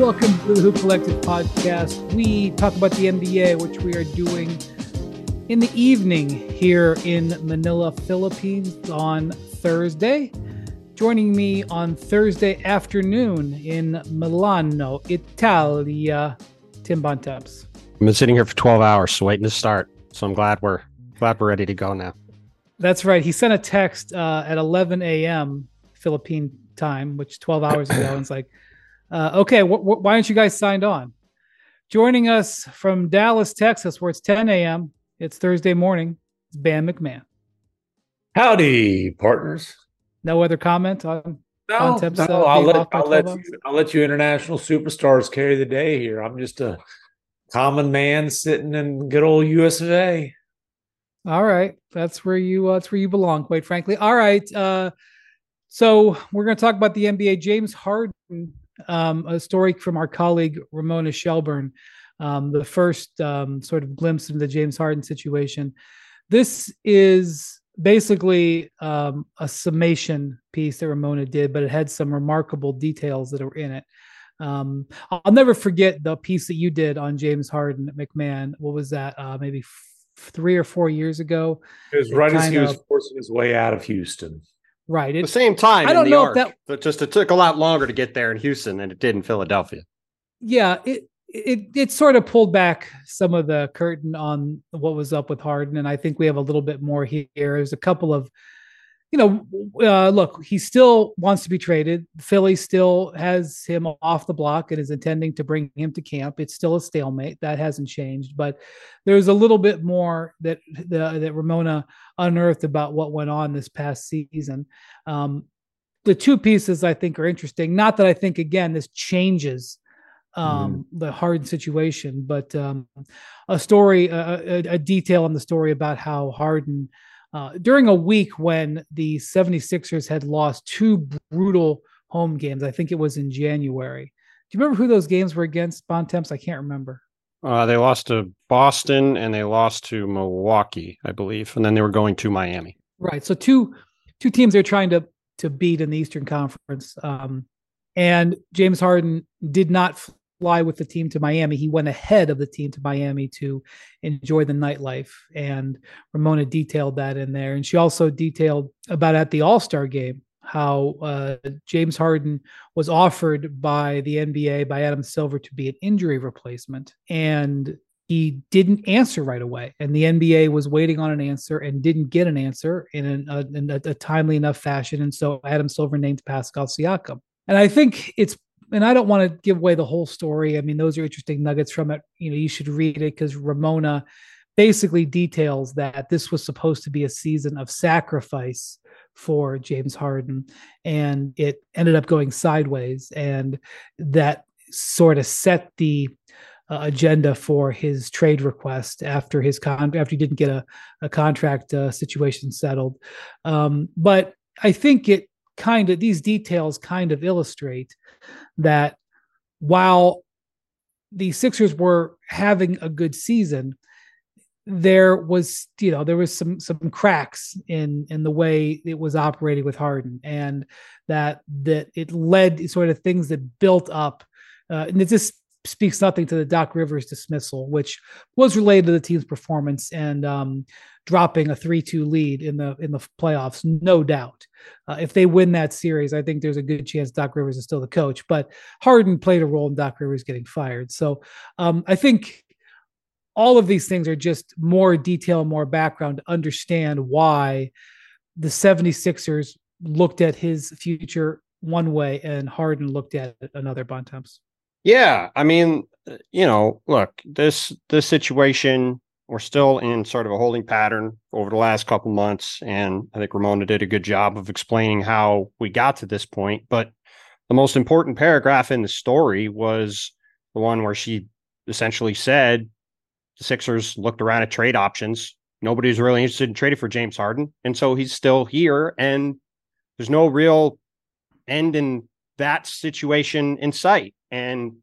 welcome to the Hoop Collective podcast. We talk about the NBA, which we are doing in the evening here in Manila, Philippines on Thursday. Joining me on Thursday afternoon in Milano, Italia, Tim Bontemps. I've been sitting here for 12 hours, so waiting to start. So I'm glad we're ready to go now. That's right. He sent a text at 11 a.m. Philippine time, which 12 hours ago. And it's like, okay, why aren't you guys signed on? Joining us from Dallas, Texas, where it's 10 a.m. It's Thursday morning. It's Bam McMahon. Howdy, partners. No other comment on Bontemps? I'll let you international superstars carry the day here. I'm just a common man sitting in good old US of A. All right, that's where you belong, quite frankly. All right, so we're going to talk about the NBA. James Harden, a story from our colleague Ramona Shelburne, the first sort of glimpse into the James Harden situation. This is basically a summation piece that Ramona did, but it had some remarkable details that were in it. I'll never forget the piece that you did on James Harden at McMahon. What was that? Maybe 3 or 4 years ago. It was right as he was forcing his way out of Houston. Right. At the same time, I don't know if that. But it took a lot longer to get there in Houston than it did in Philadelphia. Yeah, it sort of pulled back some of the curtain on what was up with Harden, and I think we have a little bit more here. There's a couple of, look, he still wants to be traded. Philly still has him off the block and is intending to bring him to camp. It's still a stalemate. That hasn't changed, but there's a little bit more that Ramona unearthed about what went on this past season. The two pieces I think are interesting. Not that I think, again, this changes the Harden situation, but a story, a detail in the story about how Harden, during a week when the 76ers had lost 2 brutal home games, I think it was in January. Do you remember who those games were against, Bontemps? I can't remember. They lost to Boston and they lost to Milwaukee, I believe, and then they were going to Miami. Right. So two teams they're trying to beat in the Eastern Conference. And James Harden did not fly with the team to Miami. He went ahead of the team to Miami to enjoy the nightlife. And Ramona detailed that in there. And she also detailed about at the All-Star game, how James Harden was offered by the NBA, by Adam Silver, to be an injury replacement. And he didn't answer right away. And the NBA was waiting on an answer and didn't get an answer in a timely enough fashion. And so Adam Silver named Pascal Siakam. And I think and I don't want to give away the whole story. I mean, those are interesting nuggets from it. You should read it because Ramona basically details that this was supposed to be a season of sacrifice for James Harden, and it ended up going sideways. And that sort of set the agenda for his trade request after after he didn't get a contract situation settled. But I think these details kind of illustrate that while the Sixers were having a good season, there was some cracks in the way it was operating with Harden, and that it led sort of things that built up. And it just speaks nothing to the Doc Rivers dismissal, which was related to the team's performance and dropping a 3-2 lead in the playoffs, no doubt. If they win that series, I think there's a good chance Doc Rivers is still the coach, but Harden played a role in Doc Rivers getting fired. So I think all of these things are just more detail, more background to understand why the 76ers looked at his future one way and Harden looked at it another, Bontemps. Yeah. I mean, look, this situation, we're still in sort of a holding pattern over the last couple months. And I think Ramona did a good job of explaining how we got to this point. But the most important paragraph in the story was the one where she essentially said the Sixers looked around at trade options. Nobody's really interested in trading for James Harden. And so he's still here. And there's no real end in that situation in sight. And,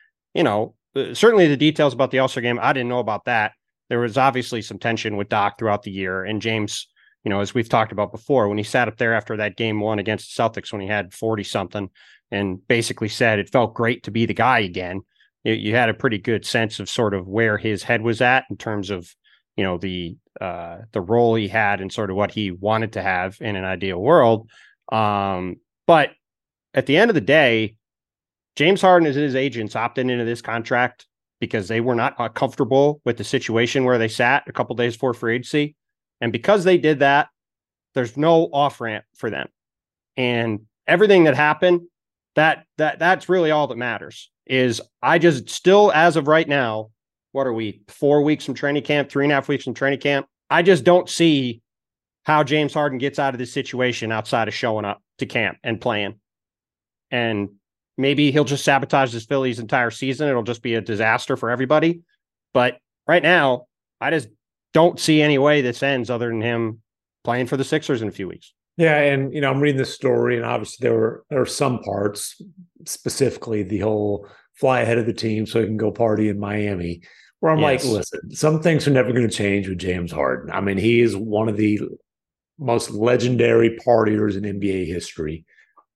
certainly the details about the All-Star game, I didn't know about that. There was obviously some tension with Doc throughout the year, and James, as we've talked about before, when he sat up there after that game one against the Celtics, when he had 40 something and basically said it felt great to be the guy again, you had a pretty good sense of sort of where his head was at in terms of, the role he had and sort of what he wanted to have in an ideal world. But at the end of the day, James Harden and his agents opted into this contract because they were not comfortable with the situation where they sat a couple days before free agency. And because they did that, there's no off ramp for them. And everything that happened, that's really all that matters. Is I just still, as of right now, what are we, 4 weeks from training camp, 3.5 weeks from training camp? I just don't see how James Harden gets out of this situation outside of showing up to camp and playing. And maybe he'll just sabotage this Phillies entire season. It'll just be a disaster for everybody. But right now, I just don't see any way this ends other than him playing for the Sixers in a few weeks. Yeah, and I'm reading this story, and obviously there are some parts, specifically the whole fly ahead of the team so he can go party in Miami, where I'm like, listen, some things are never going to change with James Harden. I mean, he is one of the most legendary partiers in NBA history.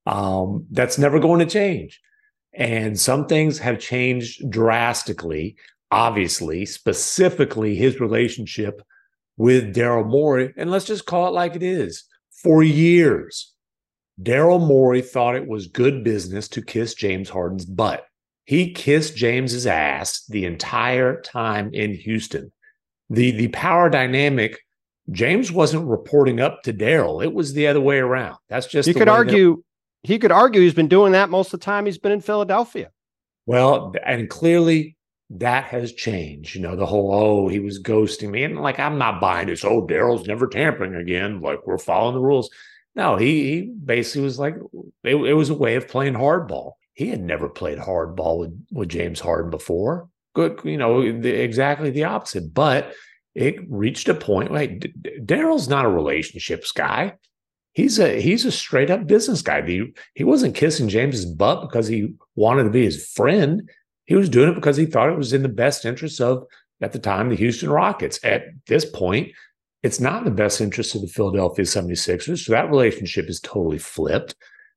That's never going to change. And some things have changed drastically, obviously, specifically his relationship with Daryl Morey. And let's just call it like it is. For years, Daryl Morey thought it was good business to kiss James Harden's butt. He kissed James's ass the entire time in Houston. The power dynamic, James wasn't reporting up to Daryl. It was the other way around. That's just he could argue he's been doing that most of the time he's been in Philadelphia. Well, and clearly that has changed. The whole, he was ghosting me. And I'm not buying this. Oh, Daryl's never tampering again. Like, we're following the rules. No, he basically was like, it was a way of playing hardball. He had never played hardball with James Harden before. Good, exactly the opposite. But it reached a point, Daryl's not a relationships guy. He's a straight up business guy. He wasn't kissing James's butt because he wanted to be his friend. He was doing it because he thought it was in the best interest of, at the time, the Houston Rockets. At this point, it's not in the best interest of the Philadelphia 76ers. So that relationship is totally flipped.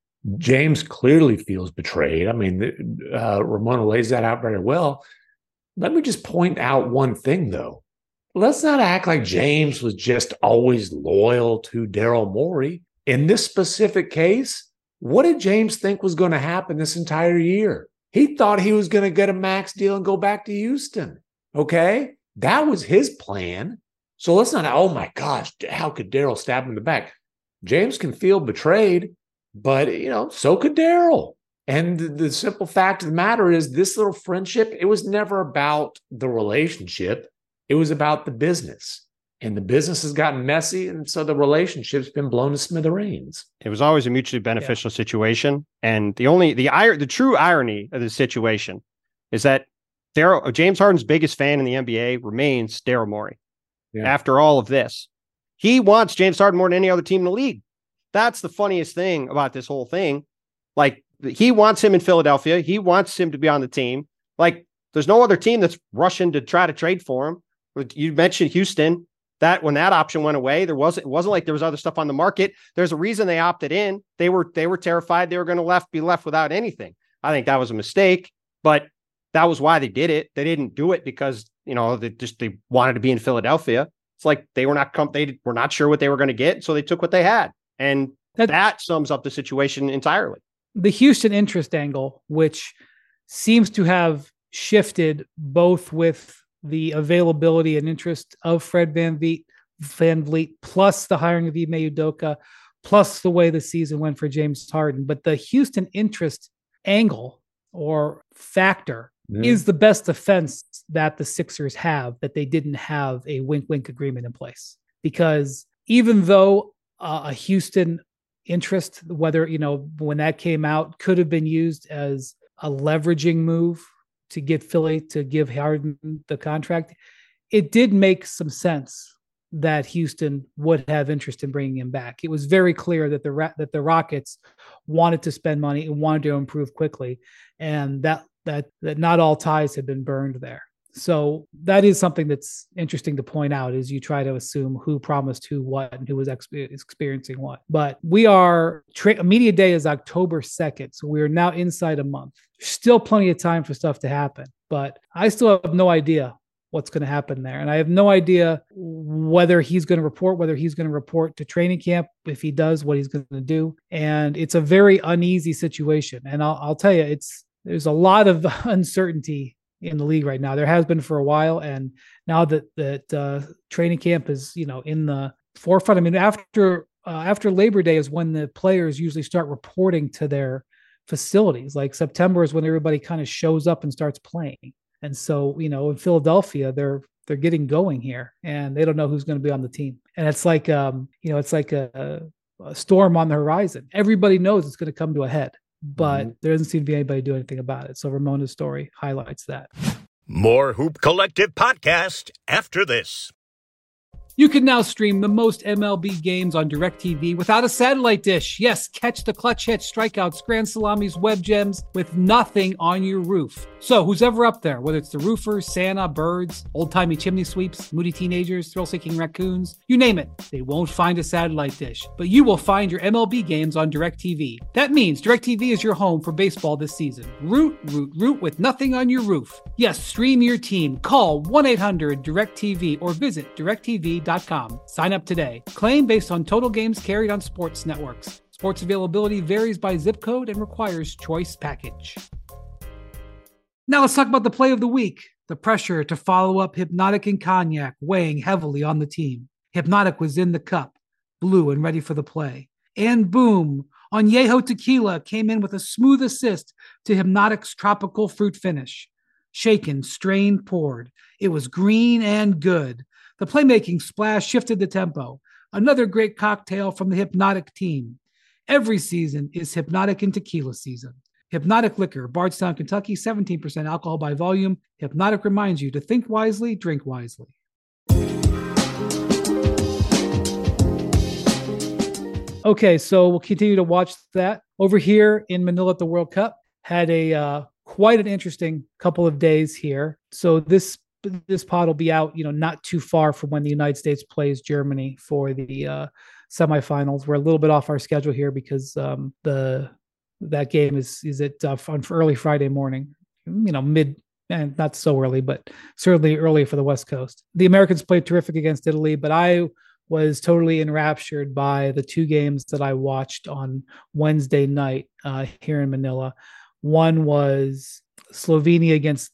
James clearly feels betrayed. I mean, Ramona lays that out very well. Let me just point out one thing, though. Let's not act like James was just always loyal to Daryl Morey. In this specific case, what did James think was going to happen this entire year? He thought he was going to get a max deal and go back to Houston. Okay? That was his plan. So let's not, oh my gosh, how could Daryl stab him in the back? James can feel betrayed, but, so could Daryl. And the simple fact of the matter is this little friendship, it was never about the relationship. It was about the business. And the business has gotten messy, and so the relationship's been blown to smithereens. It was always a mutually beneficial situation. And the true irony of the situation is that James Harden's biggest fan in the NBA remains Daryl Morey. Yeah. After all of this, he wants James Harden more than any other team in the league. That's the funniest thing about this whole thing. Like, he wants him in Philadelphia. He wants him to be on the team. Like, there's no other team that's rushing to try to trade for him. You mentioned Houston. That when that option went away, it wasn't like there was other stuff on the market. There's a reason they opted in. They were terrified they were going to be left without anything. I think that was a mistake, but that was why they did it. They didn't do it because they wanted to be in Philadelphia. It's like they were not sure what they were going to get, so they took what they had, and that sums up the situation entirely. The Houston interest angle, which seems to have shifted both with the availability and interest of Fred VanVleet, plus the hiring of Ime Udoka, plus the way the season went for James Harden. But the Houston interest angle or factor is the best defense that the Sixers have, that they didn't have a wink-wink agreement in place. Because even though a Houston interest, whether, when that came out, could have been used as a leveraging move to get Philly to give Harden the contract, it did make some sense that Houston would have interest in bringing him back. It was very clear that the Rockets wanted to spend money and wanted to improve quickly, and that not all ties had been burned there. So that is something that's interesting to point out, is you try to assume who promised who what and who was experiencing what. But we are, media day is October 2nd. So we are now inside a month. Still plenty of time for stuff to happen, but I still have no idea what's going to happen there. And I have no idea whether he's going to report to training camp. If he does, what he's going to do. And it's a very uneasy situation. And I'll tell you, there's a lot of uncertainty in the league right now. There has been for a while. And now that training camp is, in the forefront. I mean, after Labor Day is when the players usually start reporting to their facilities. Like September is when everybody kind of shows up and starts playing. And so, in Philadelphia, they're getting going here, and they don't know who's going to be on the team. And it's like, it's like a storm on the horizon. Everybody knows it's going to come to a head, but there doesn't seem to be anybody doing anything about it. So Ramona's story highlights that. More Hoop Collective podcast after this. You can now stream the most MLB games on DirecTV without a satellite dish. Yes, catch the clutch hits, strikeouts, grand salamis, web gems with nothing on your roof. So who's ever up there, whether it's the roofers, Santa, birds, old-timey chimney sweeps, moody teenagers, thrill-seeking raccoons, you name it, they won't find a satellite dish. But you will find your MLB games on DirecTV. That means DirecTV is your home for baseball this season. Root with nothing on your roof. Yes, stream your team. Call 1-800-DirecTV or visit DirecTV.com. Sign up today. Claim based on total games carried on sports networks. Sports availability varies by zip code and requires choice package. Now let's talk about the play of the week. The pressure to follow up Hypnotic and Cognac weighing heavily on the team. Hypnotic was in the cup, blue and ready for the play. And boom, Añejo Tequila came in with a smooth assist to Hypnotic's tropical fruit finish. Shaken, strained, poured. It was green and good. The playmaking splash shifted the tempo. Another great cocktail from the Hypnotic team. Every season is Hypnotic and Tequila season. Hypnotic Liquor, Bardstown, Kentucky, 17% alcohol by volume. Hypnotic reminds you to think wisely, drink wisely. Okay, so we'll continue to watch that. Over here in Manila at the World Cup, had a quite an interesting couple of days here. So this pod will be out, not too far from when the United States plays Germany for the semifinals. We're a little bit off our schedule here because that game is at on early Friday morning, mid, and not so early, but certainly early for the West Coast. The Americans played terrific against Italy, but I was totally enraptured by the two games that I watched on Wednesday night here in Manila. One was Slovenia against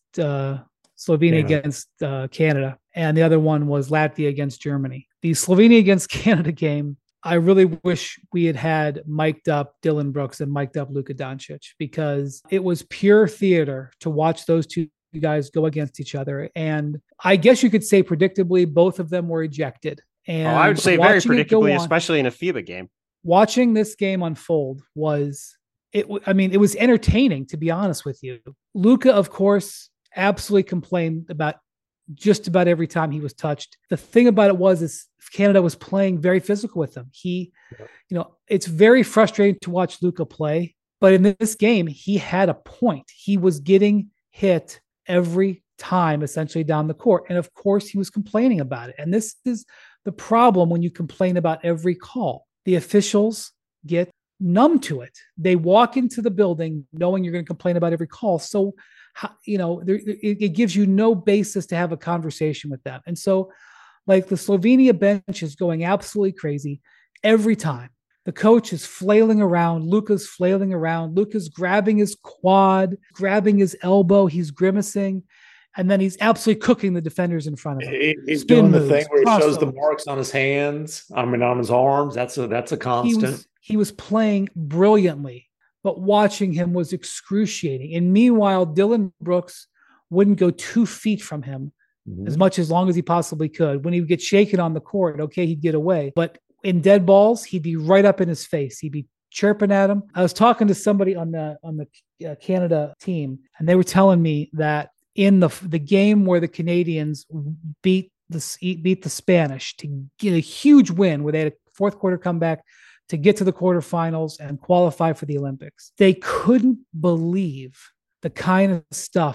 Canada, and the other one was Latvia against Germany. The Slovenia against Canada game, I really wish we had mic'd up Dylan Brooks and mic'd up Luka Doncic, because it was pure theater to watch those two guys go against each other. And I guess you could say predictably, both of them were ejected. And I would say very predictably, especially in a FIBA game. Watching this game unfold was entertaining, to be honest with you. Luka, of course, absolutely complained about just about every time he was touched. The thing about it is Canada was playing very physical with him. It's very frustrating to watch Luka play, but in this game, he had a point. He was getting hit every time, essentially down the court. And of course, he was complaining about it. And this is the problem when you complain about every call. The officials get numb to it. They walk into the building knowing you're going to complain about every call. So, it gives you no basis to have a conversation with them. And so, like, the Slovenia bench is going absolutely crazy every time. The coach is flailing around. Luka's flailing around. Luka's grabbing his quad, grabbing his elbow. He's grimacing. And then he's absolutely cooking the defenders in front of him. He's doing the thing where he shows the marks on his hands, on his arms. That's a constant. He was playing brilliantly, but watching him was excruciating. And meanwhile, Dylan Brooks wouldn't go 2 feet from him as long as he possibly could. When he would get shaken on the court, okay, he'd get away. But in dead balls, he'd be right up in his face. He'd be chirping at him. I was talking to somebody on the Canada team, and they were telling me that in the game where the Canadians beat the Spanish to get a huge win, where they had a fourth quarter comeback to get to the quarterfinals and qualify for the Olympics, they couldn't believe the kind of stuff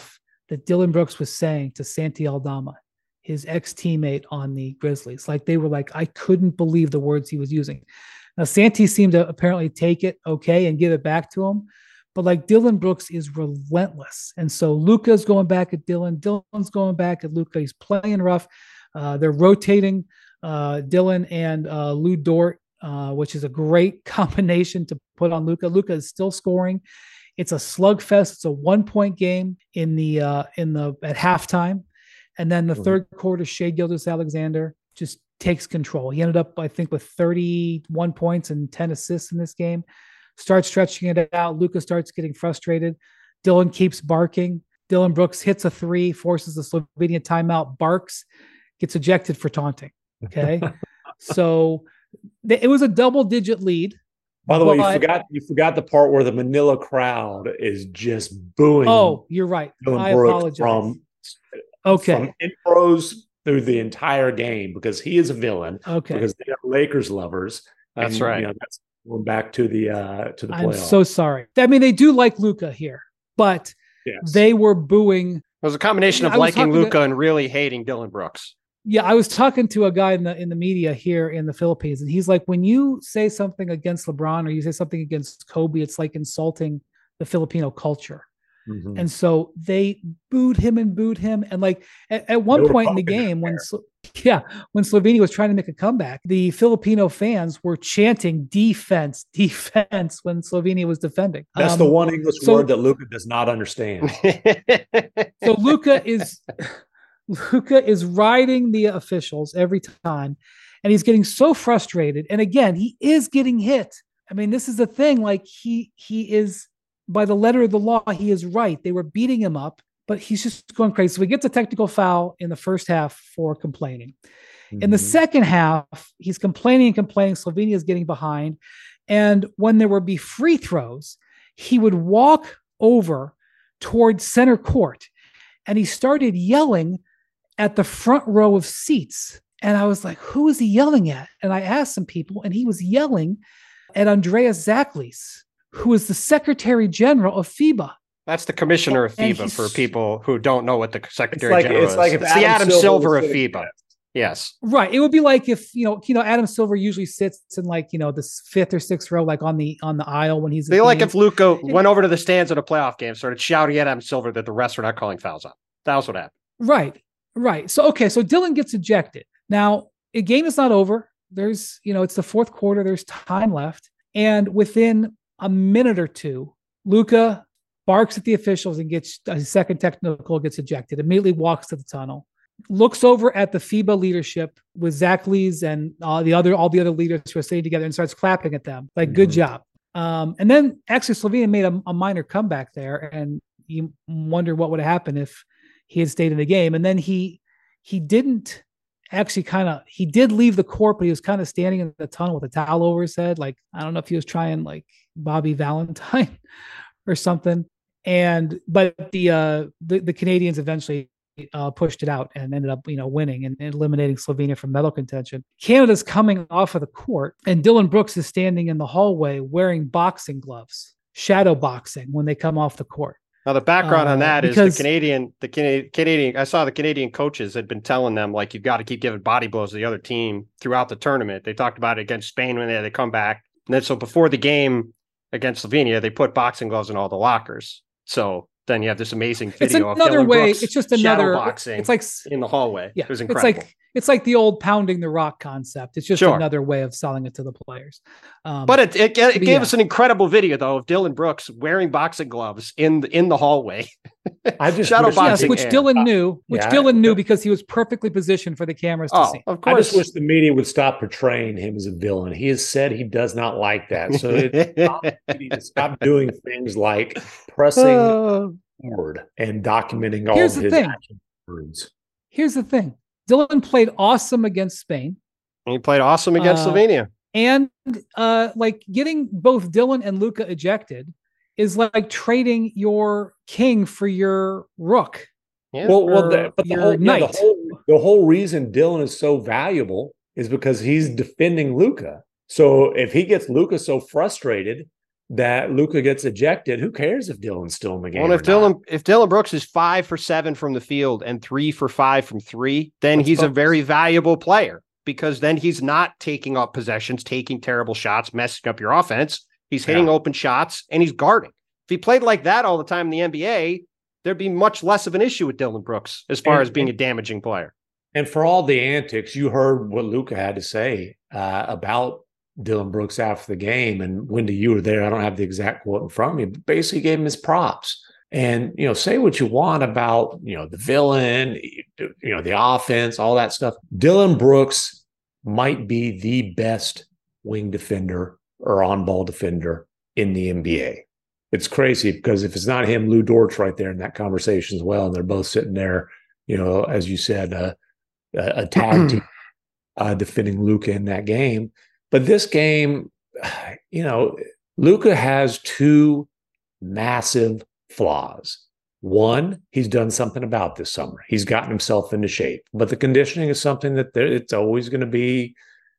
that Dylan Brooks was saying to Santi Aldama, his ex-teammate on the Grizzlies. Like they were like, I couldn't believe the words he was using. Now, Santi seemed to apparently take it okay and give it back to him. But like Dylan Brooks is relentless. And so Luka's going back at Dylan. Dylan's going back at Luka. He's playing rough. They're rotating Dylan and Lou Dort, which is a great combination to put on Luka. Luka is still scoring. It's a slugfest. It's a 1-point game at halftime. And then the third quarter, Shai Gilgeous-Alexander just takes control. He ended up, I think, with 31 points and 10 assists in this game. Starts stretching it out. Luka starts getting frustrated. Dylan keeps barking. Dylan Brooks hits a three, forces the Slovenia timeout, barks, gets ejected for taunting. Okay. So it was a double-digit lead. By the way, you forgot the part where the Manila crowd is just booing. Oh, you're right. Dylan I Brooks apologize. From intros through the entire game because he is a villain. Okay. Because they are Lakers lovers. That's right. That's going back to the playoffs. I'm so sorry. I mean, they do like Luka here, but they were booing. It was a combination of liking Luka and really hating Dylan Brooks. Yeah, I was talking to a guy in the media here in the Philippines, and he's like, when you say something against LeBron or you say something against Kobe, it's like insulting the Filipino culture. Mm-hmm. And so they booed him. And like at one point in the game when Slovenia was trying to make a comeback, the Filipino fans were chanting defense when Slovenia was defending. That's the one English word that Luka does not understand. So Luka is riding the officials every time, and he's getting so frustrated. And again, he is getting hit. I mean, this is the thing. Like he is, by the letter of the law, he is right. They were beating him up, but he's just going crazy. So he gets a technical foul in the first half for complaining. Mm-hmm. In the second half, he's complaining. Slovenia is getting behind. And when there would be free throws, he would walk over towards center court, and he started yelling at the front row of seats. And I was like, who is he yelling at? And I asked some people, and he was yelling at Andreas Zaklis, who is the Secretary General of FIBA. That's the commissioner of FIBA for people who don't know what the Secretary General is. It's the Adam Silver of FIBA. Yes. Right. It would be like if, Adam Silver usually sits in like, the fifth or sixth row, like on the aisle when he's. Like if Luka went over to the stands at a playoff game, started shouting at Adam Silver that the refs were not calling fouls on. That was what happened. Right. So Dylan gets ejected. Now, the game is not over. There's, it's the fourth quarter. There's time left. And within a minute or two, Luka barks at the officials and gets a second technical, gets ejected, immediately walks to the tunnel, looks over at the FIBA leadership with Zaklis and all the other leaders who are sitting together and starts clapping at them. Like, good job. And then actually Slovenia made a minor comeback there, and you wonder what would have happened if he had stayed in the game. And then he didn't actually he did leave the court, but he was kind of standing in the tunnel with a towel over his head. Like, I don't know if he was trying like Bobby Valentine or something. But the Canadians eventually pushed it out and ended up, winning and eliminating Slovenia from medal contention. Canada's coming off of the court, and Dylan Brooks is standing in the hallway wearing boxing gloves, shadow boxing when they come off the court. Now, the background on that is the Canadian. I saw the Canadian coaches had been telling them, like, you've got to keep giving body blows to the other team throughout the tournament. They talked about it against Spain when they come back. And then so before the game against Slovenia, they put boxing gloves in all the lockers. So then you have this amazing video of Dylan Brooks. It's just another boxing. It's like in the hallway. Yeah, it was incredible. It's like the old pounding the rock concept. It's just another way of selling it to the players. But it gave us an incredible video though of Dylan Brooks wearing boxing gloves in the hallway. I just shadow boxing, which Dylan knew because he was perfectly positioned for the cameras to see. Of course. I just wish the media would stop portraying him as a villain. He has said he does not like that. So he needs to stop doing things like pressing forward and documenting all of his actions. Here's the thing. Dylan played awesome against Spain. And he played awesome against Slovenia. And like getting both Dylan and Luka ejected is like trading your king for your rook. Yeah. But the whole reason Dylan is so valuable is because he's defending Luka. So if he gets Luka so frustrated that Luka gets ejected, who cares if Dillon's still in the game? Well, if Dillon Brooks is 5 for 7 from the field and 3 for 5 from 3, then he's a very valuable player, because then he's not taking up possessions, taking terrible shots, messing up your offense. He's hitting open shots and he's guarding. If he played like that all the time in the NBA, there'd be much less of an issue with Dillon Brooks as far as being a damaging player. And for all the antics, you heard what Luka had to say about Dillon Brooks after the game. And Wendy, you were there. I don't have the exact quote in front of me, but basically gave him his props. And, say what you want about, the villain, the offense, all that stuff. Dillon Brooks might be the best wing defender or on-ball defender in the NBA. It's crazy because if it's not him, Lou Dort's right there in that conversation as well. And they're both sitting there, as you said, a tag team defending Luka in that game. But this game, Luka has 2 massive flaws. One, he's done something about this summer. He's gotten himself into shape. But the conditioning is something that it's always going to be,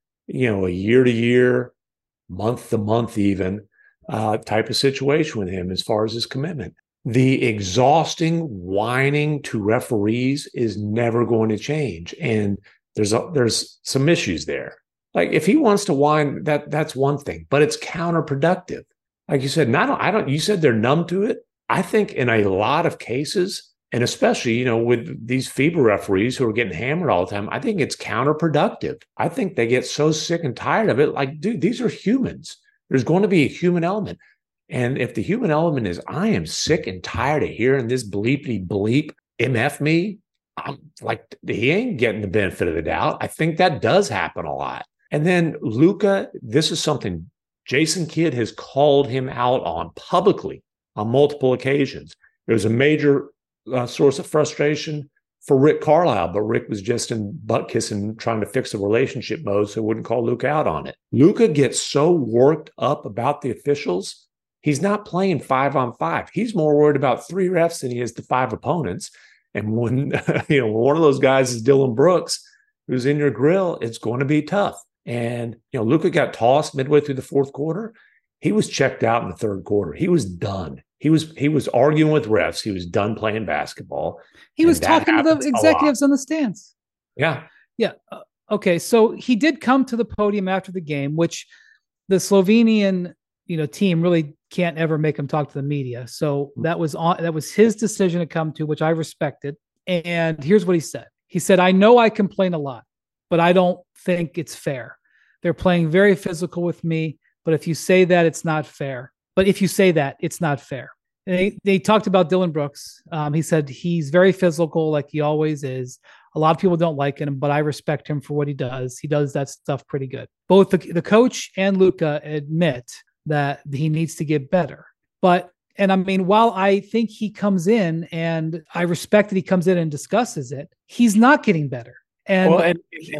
a year-to-year, month-to-month even type of situation with him as far as his commitment. The exhausting whining to referees is never going to change. And there's some issues there. Like if he wants to whine, that's one thing, but it's counterproductive. Like you said, you said they're numb to it. I think in a lot of cases, and especially, with these FIBA referees who are getting hammered all the time, I think it's counterproductive. I think they get so sick and tired of it. Like, dude, these are humans. There's going to be a human element. And if the human element is, I am sick and tired of hearing this bleepity bleep MF me, I'm like, he ain't getting the benefit of the doubt. I think that does happen a lot. And then Luka, this is something Jason Kidd has called him out on publicly on multiple occasions. It was a major source of frustration for Rick Carlisle, but Rick was just in butt kissing, trying to fix the relationship mode, so wouldn't call Luka out on it. Luka gets so worked up about the officials, he's not playing 5-on-5. He's more worried about 3 refs than he is the 5 opponents. And when one of those guys is Dillon Brooks, who's in your grill, it's going to be tough. And Luka got tossed midway through the 4th quarter. He was checked out in the 3rd quarter. He was done. He was arguing with refs. He was done playing basketball. He was talking to the executives on the stands. Yeah. Yeah. Okay. So he did come to the podium after the game, which the Slovenian, team really can't ever make him talk to the media. So that was his decision to come to, which I respected. And here's what he said. He said, "I know I complain a lot, but I don't think it's fair. They're playing very physical with me. But if you say that, it's not fair. But if you say that, it's not fair." And they talked about Dillon Brooks. He said he's very physical, like he always is. A lot of people don't like him, but I respect him for what he does. He does that stuff pretty good. Both the coach and Luka admit that he needs to get better. And I mean, while I think he comes in and I respect that he comes in and discusses it, he's not getting better. And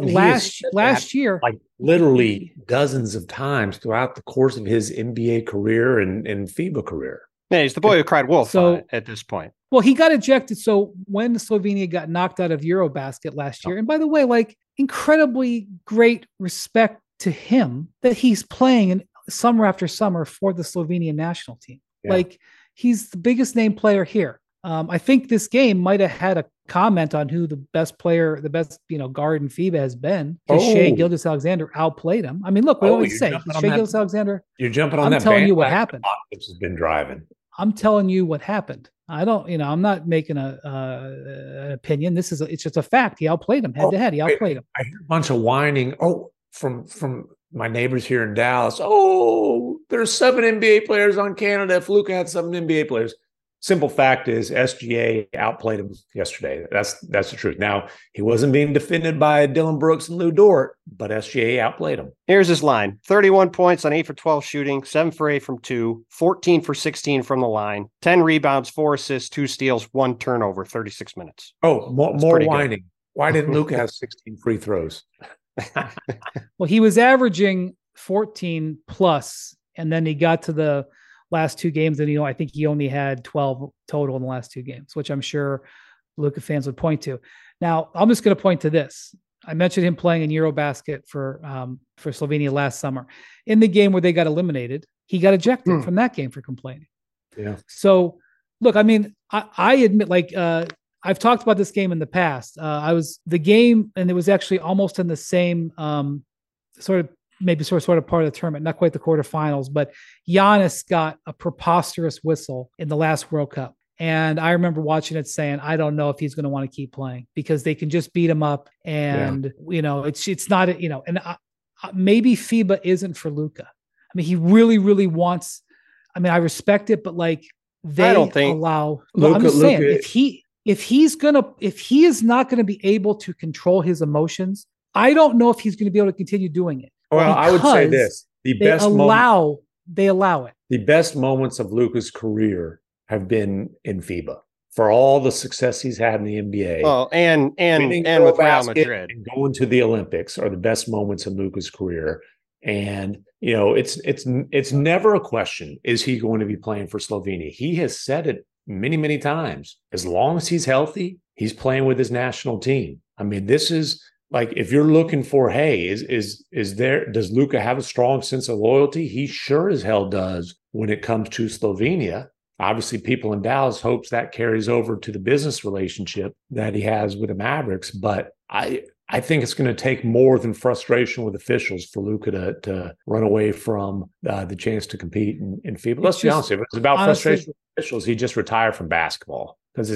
last year, like literally dozens of times throughout the course of his NBA career and FIBA career. Yeah, he's the boy who cried wolf at this point. Well, he got ejected. So when Slovenia got knocked out of Eurobasket last year, and by the way, like incredibly great respect to him that he's playing in summer after summer for the Slovenian national team. Yeah. Like he's the biggest name player here. I think this game might have had a comment on who the best player, the best, guard in FIBA has been. Shai Gilgeous-Alexander outplayed him. I mean, look, we always say Shai Gilgeous-Alexander. You're jumping on that. I'm telling you what happened. Has been driving. I'm telling you what happened. I don't, I'm not making an opinion. It's just a fact. He outplayed him head to head. He outplayed him. I hear a bunch of whining. From my neighbors here in Dallas. Oh, there's 7 NBA players on Canada. If Luka had 7 NBA players. Simple fact is SGA outplayed him yesterday. That's the truth. Now, he wasn't being defended by Dillon Brooks and Lou Dort, but SGA outplayed him. Here's his line. 31 points on 8 for 12 shooting, 7 for 8 from 2, 14 for 16 from the line, 10 rebounds, 4 assists, 2 steals, 1 turnover, 36 minutes. Oh, more whining. Good. Why didn't Luka have 16 free throws? Well, he was averaging 14 plus, and then he got to the last 2 games, and I think he only had 12 total in the last 2 games, which I'm sure Luka fans would point to. Now, I'm just going to point to this. I mentioned him playing in Eurobasket for Slovenia last summer. In the game where they got eliminated, He got ejected from that game for complaining. Yeah. So, look, I mean, I admit, like, I've talked about this game in the past. I was the game, and it was actually almost in the same sort of part of the tournament, not quite the quarterfinals, but Giannis got a preposterous whistle in the last World Cup. And I remember watching it saying, I don't know if he's going to want to keep playing because they can just beat him up. And, it's not, and maybe FIBA isn't for Luka. I mean, he really, really wants, I mean, I respect it, but like they allow, Luka, I'm just saying, if he is not going to be able to control his emotions, I don't know if he's going to be able to continue doing it. Well, I would say this: they allow it. The best moments of Luka's career have been in FIBA for all the success he's had in the NBA. Well, and with Real Madrid and going to the Olympics are the best moments in Luka's career. And it's never a question: is he going to be playing for Slovenia? He has said it many, many times. As long as he's healthy, he's playing with his national team. I mean, this is. Like, if you're looking for, hey, does Luka have a strong sense of loyalty? He sure as hell does when it comes to Slovenia. Obviously, people in Dallas hopes that carries over to the business relationship that he has with the Mavericks. But I think it's going to take more than frustration with officials for Luka to run away from the chance to compete in FIBA. Let's be honest, if it's about frustration with officials, he just retired from basketball. Because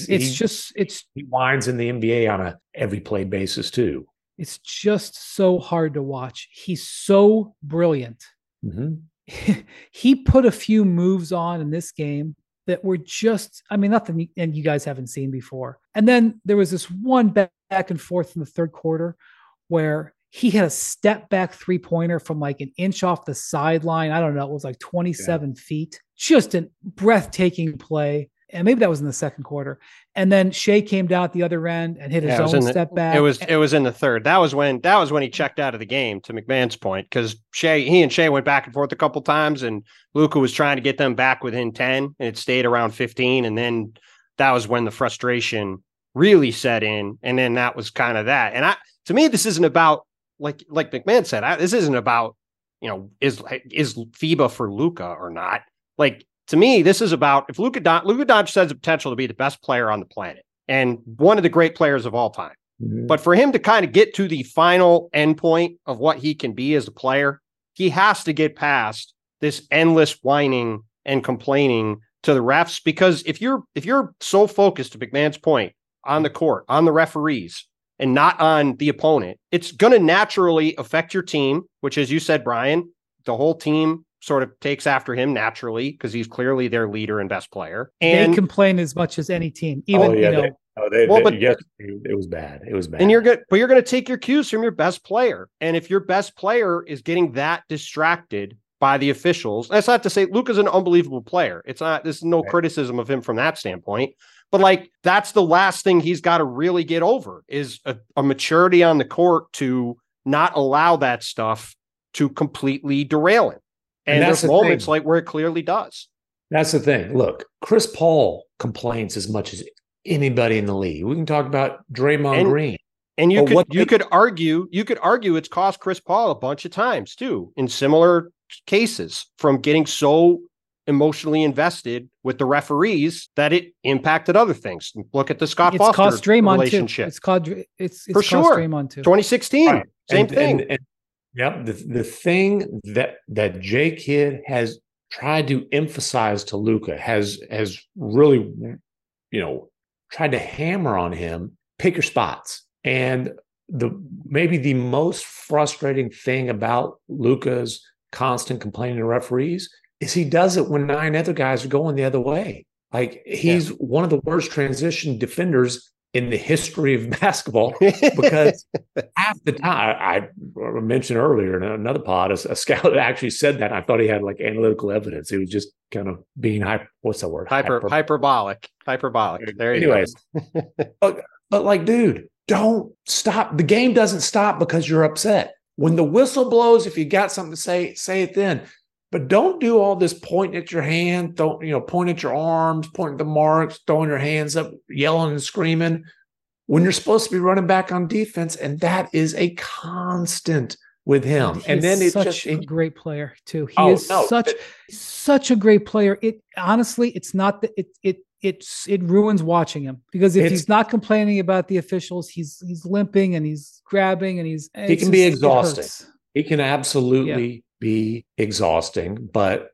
he whines in the NBA on a every play basis too. It's just so hard to watch. He's so brilliant. Mm-hmm. He put a few moves on in this game that were just, I mean, nothing, and you guys haven't seen before. And then there was this one back and forth in the third quarter where he had a step back 3-pointer from like an inch off the sideline. I don't know. It was like 27 feet. Just a breathtaking play. And maybe that was in the second quarter. And then Shea came down at the other end and hit his own step back. It was in the third. That was when he checked out of the game, to McMahon's point, because he and Shea went back and forth a couple times, and Luka was trying to get them back within 10, and it stayed around 15. And then that was when the frustration really set in. And then that was kind of that. And to me, this isn't about, like McMahon said, this isn't about, is FIBA for Luka or not? Like, to me, this is about if Luka Doncic has the potential to be the best player on the planet and one of the great players of all time. Mm-hmm. But for him to kind of get to the final endpoint of what he can be as a player, he has to get past this endless whining and complaining to the refs. Because if you're so focused, to McMahon's point, on the court, on the referees, and not on the opponent, it's going to naturally affect your team, which, as you said, Brian, the whole team sort of takes after him naturally because he's clearly their leader and best player. And they complain as much as any team. Even it was bad. It was bad. And you're going to take your cues from your best player. And if your best player is getting that distracted by the officials, that's not to say Luka's an unbelievable player. It's not. There's no criticism of him from that standpoint. But like, that's the last thing he's got to really get over is a maturity on the court to not allow that stuff to completely derail him. And there's moments like where it clearly does. That's the thing. Look, Chris Paul complains as much as anybody in the league. We can talk about Draymond Green. And you could argue it's cost Chris Paul a bunch of times too, in similar cases, from getting so emotionally invested with the referees that it impacted other things. Look at the Scott Foster cost Draymond relationship. Too. It's for sure. Draymond too. 2016, right. Same thing. And the thing that J Kidd has tried to emphasize to Luka has really, tried to hammer on him, pick your spots. And maybe the most frustrating thing about Luka's constant complaining to referees is he does it when 9 other guys are going the other way. Like, he's one of the worst transition defenders in the history of basketball, because half the time, I mentioned earlier in another pod, a scout actually said that. I thought he had like analytical evidence. He was just kind of being hyperbolic. There you go. But like, dude, don't stop. The game doesn't stop because you're upset. When the whistle blows, if you got something to say it then. But don't do all this pointing at your hand, point at your arms, pointing at the marks, throwing your hands up, yelling and screaming when you're supposed to be running back on defense. And that is a constant with him. And then it's such just a great player too. He is such a great player. It honestly, it's not that it ruins watching him, because if he's not complaining about the officials, he's limping and he's grabbing and he can be exhausting. He can absolutely be exhausting. But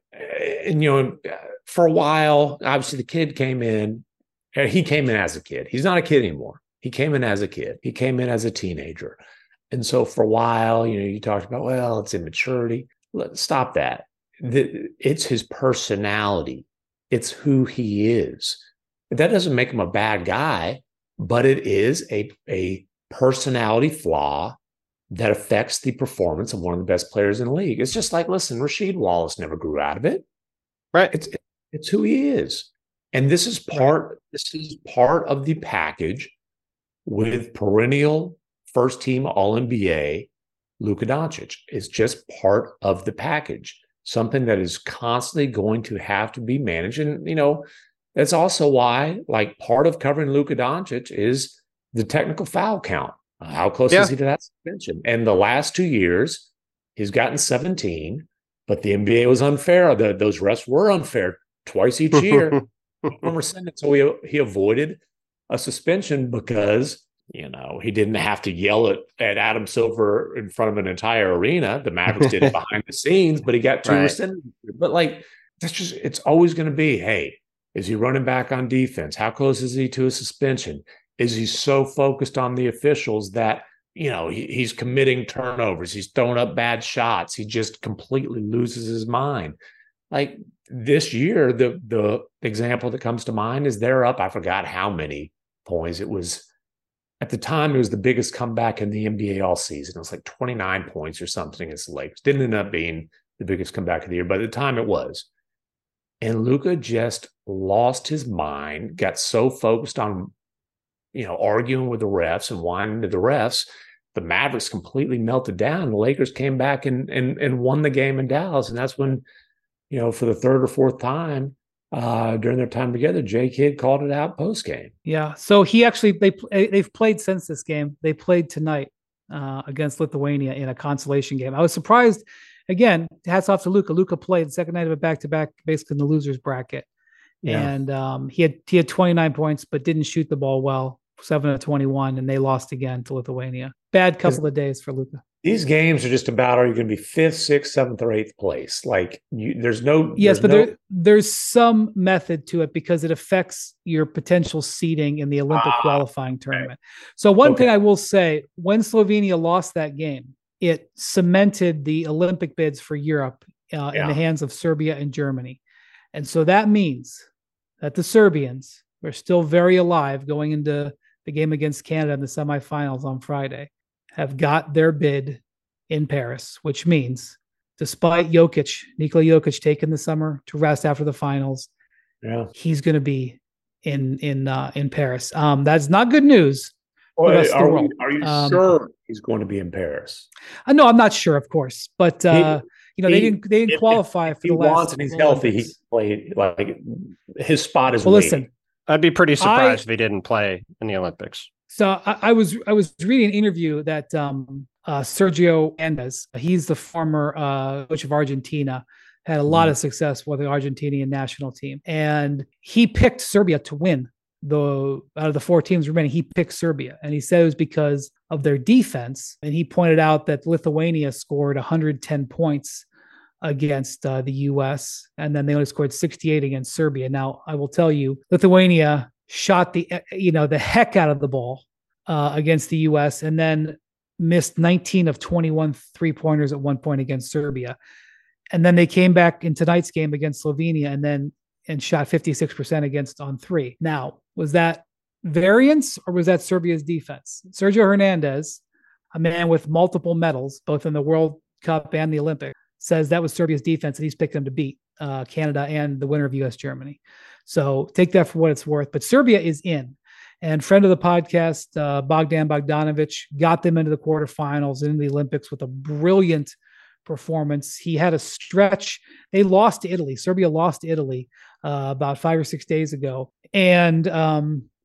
for a while, obviously the kid came in. He came in as a kid. He's not a kid anymore. He came in as a kid. He came in as a teenager. And so for a while, you talked about, well, it's immaturity. Stop that. It's his personality. It's who he is. That doesn't make him a bad guy, but it is a personality flaw that affects the performance of one of the best players in the league. It's just like, listen, Rasheed Wallace never grew out of it. Right. It's who he is. And this is part of the package with perennial first team All-NBA Luka Doncic. It's just part of the package, something that is constantly going to have to be managed. And, that's also why, like, part of covering Luka Doncic is the technical foul count. How close is he to that suspension? And the last 2 years, he's gotten 17, but the NBA was unfair. Those refs were unfair twice each year. So he avoided a suspension because, he didn't have to yell at Adam Silver in front of an entire arena. The Mavericks did it behind the scenes, but he got 2 rescinded. But it's always going to be, hey, is he running back on defense? How close is he to a suspension? Is he so focused on the officials that, he's committing turnovers? He's throwing up bad shots. He just completely loses his mind. Like this year, the example that comes to mind is they're up, I forgot how many points. It was, at the time, it was the biggest comeback in the NBA all season. It was like 29 points or something against the Lakers. Didn't end up being the biggest comeback of the year, but at the time it was. And Luka just lost his mind, got so focused on, arguing with the refs and whining to the refs. The Mavericks completely melted down. The Lakers came back and won the game in Dallas. And that's when, for the third or fourth time during their time together, J. Kidd called it out post game. Yeah. So they've played since this game. They played tonight against Lithuania in a consolation game. I was surprised. Again, hats off to Luka. Luka played the second night of a back-to-back, basically in the losers bracket. Yeah. And he had 29 points, but didn't shoot the ball well, 7 of 21, and they lost again to Lithuania. Bad couple of days for Luka. These games are just about, are you going to be 5th, 6th, 7th, or 8th place? There's some method to it because it affects your potential seeding in the Olympic qualifying tournament. So one thing I will say, when Slovenia lost that game, it cemented the Olympic bids for Europe in the hands of Serbia and Germany. And so that means that the Serbians are still very alive going into the game against Canada in the semifinals on Friday, have got their bid in Paris, which means despite Nikola Jokic taking the summer to rest after the finals, he's going to be in Paris. That's not good news. Are you sure he's going to be in Paris? No, I'm not sure, of course, but they didn't qualify for the last. He wants and he's healthy. He play his spot is. Well, listen, I'd be pretty surprised if he didn't play in the Olympics. So I was reading an interview that Sergio Hernandez, he's the former coach of Argentina, had a lot of success with the Argentinian national team, and he picked Serbia to win. Out of the 4 teams remaining, he picked Serbia, and he said it was because of their defense. And he pointed out that Lithuania scored 110 points against the U.S., and then they only scored 68 against Serbia. Now, I will tell you, Lithuania shot the heck out of the ball against the U.S. and then missed 19 of 21 3-pointers at one point against Serbia. And then they came back in tonight's game against Slovenia and shot 56% on 3. Now, was that variance or was that Serbia's defense? Sergio Hernandez, a man with multiple medals, both in the World Cup and the Olympics, says that was Serbia's defense and he's picked them to beat Canada and the winner of US-Germany. So take that for what it's worth. But Serbia is in. And friend of the podcast, Bogdan Bogdanovic, got them into the quarterfinals in the Olympics with a brilliant performance. He had a stretch. They lost to Italy. Serbia lost to Italy about 5 or 6 days ago. And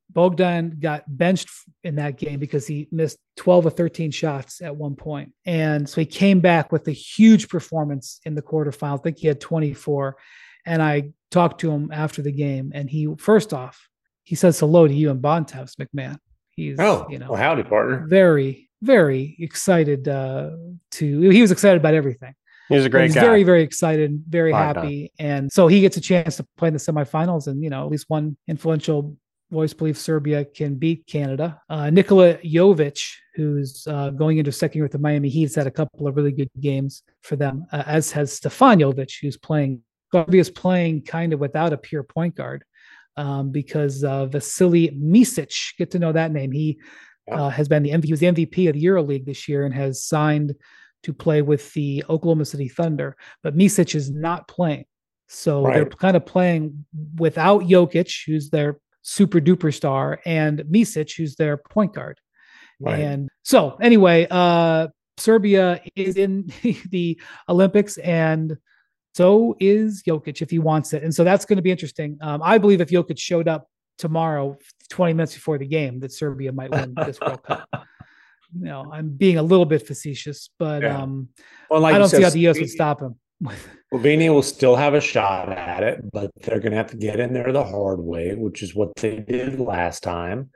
Bogdan got benched in that game because he missed 12 or 13 shots at one point. And so he came back with a huge performance in the quarterfinal. I think he had 24. And I talked to him after the game, and first off, he says hello to you and Bontemps, McMahon. He's, well, howdy, partner. Very, very excited he was excited about everything. He's a great guy. Very, very excited, very happy. And so he gets a chance to play in the semifinals, and, at least one influential voice believes Serbia can beat Canada. Nikola Jovic, who's going into second year with the Miami Heat's had a couple of really good games for them, as has Stefan Jovic, who's playing. Serbia's playing kind of without a pure point guard because Vasily Micic, get to know that name. He has been he was the MVP of the EuroLeague this year and has signed to play with the Oklahoma City Thunder. But Micic is not playing. So they're kind of playing without Jokic, who's their super duper star, and Micic, who's their point guard. Right. And so anyway, Serbia is in the Olympics, and so is Jokic if he wants it. And so that's going to be interesting. I believe if Jokic showed up tomorrow, 20 minutes before the game, that Serbia might win this World Cup. I'm being a little bit facetious, but I don't see how the U.S. would stop him. Slovenia will still have a shot at it, but they're going to have to get in there the hard way, which is what they did last time.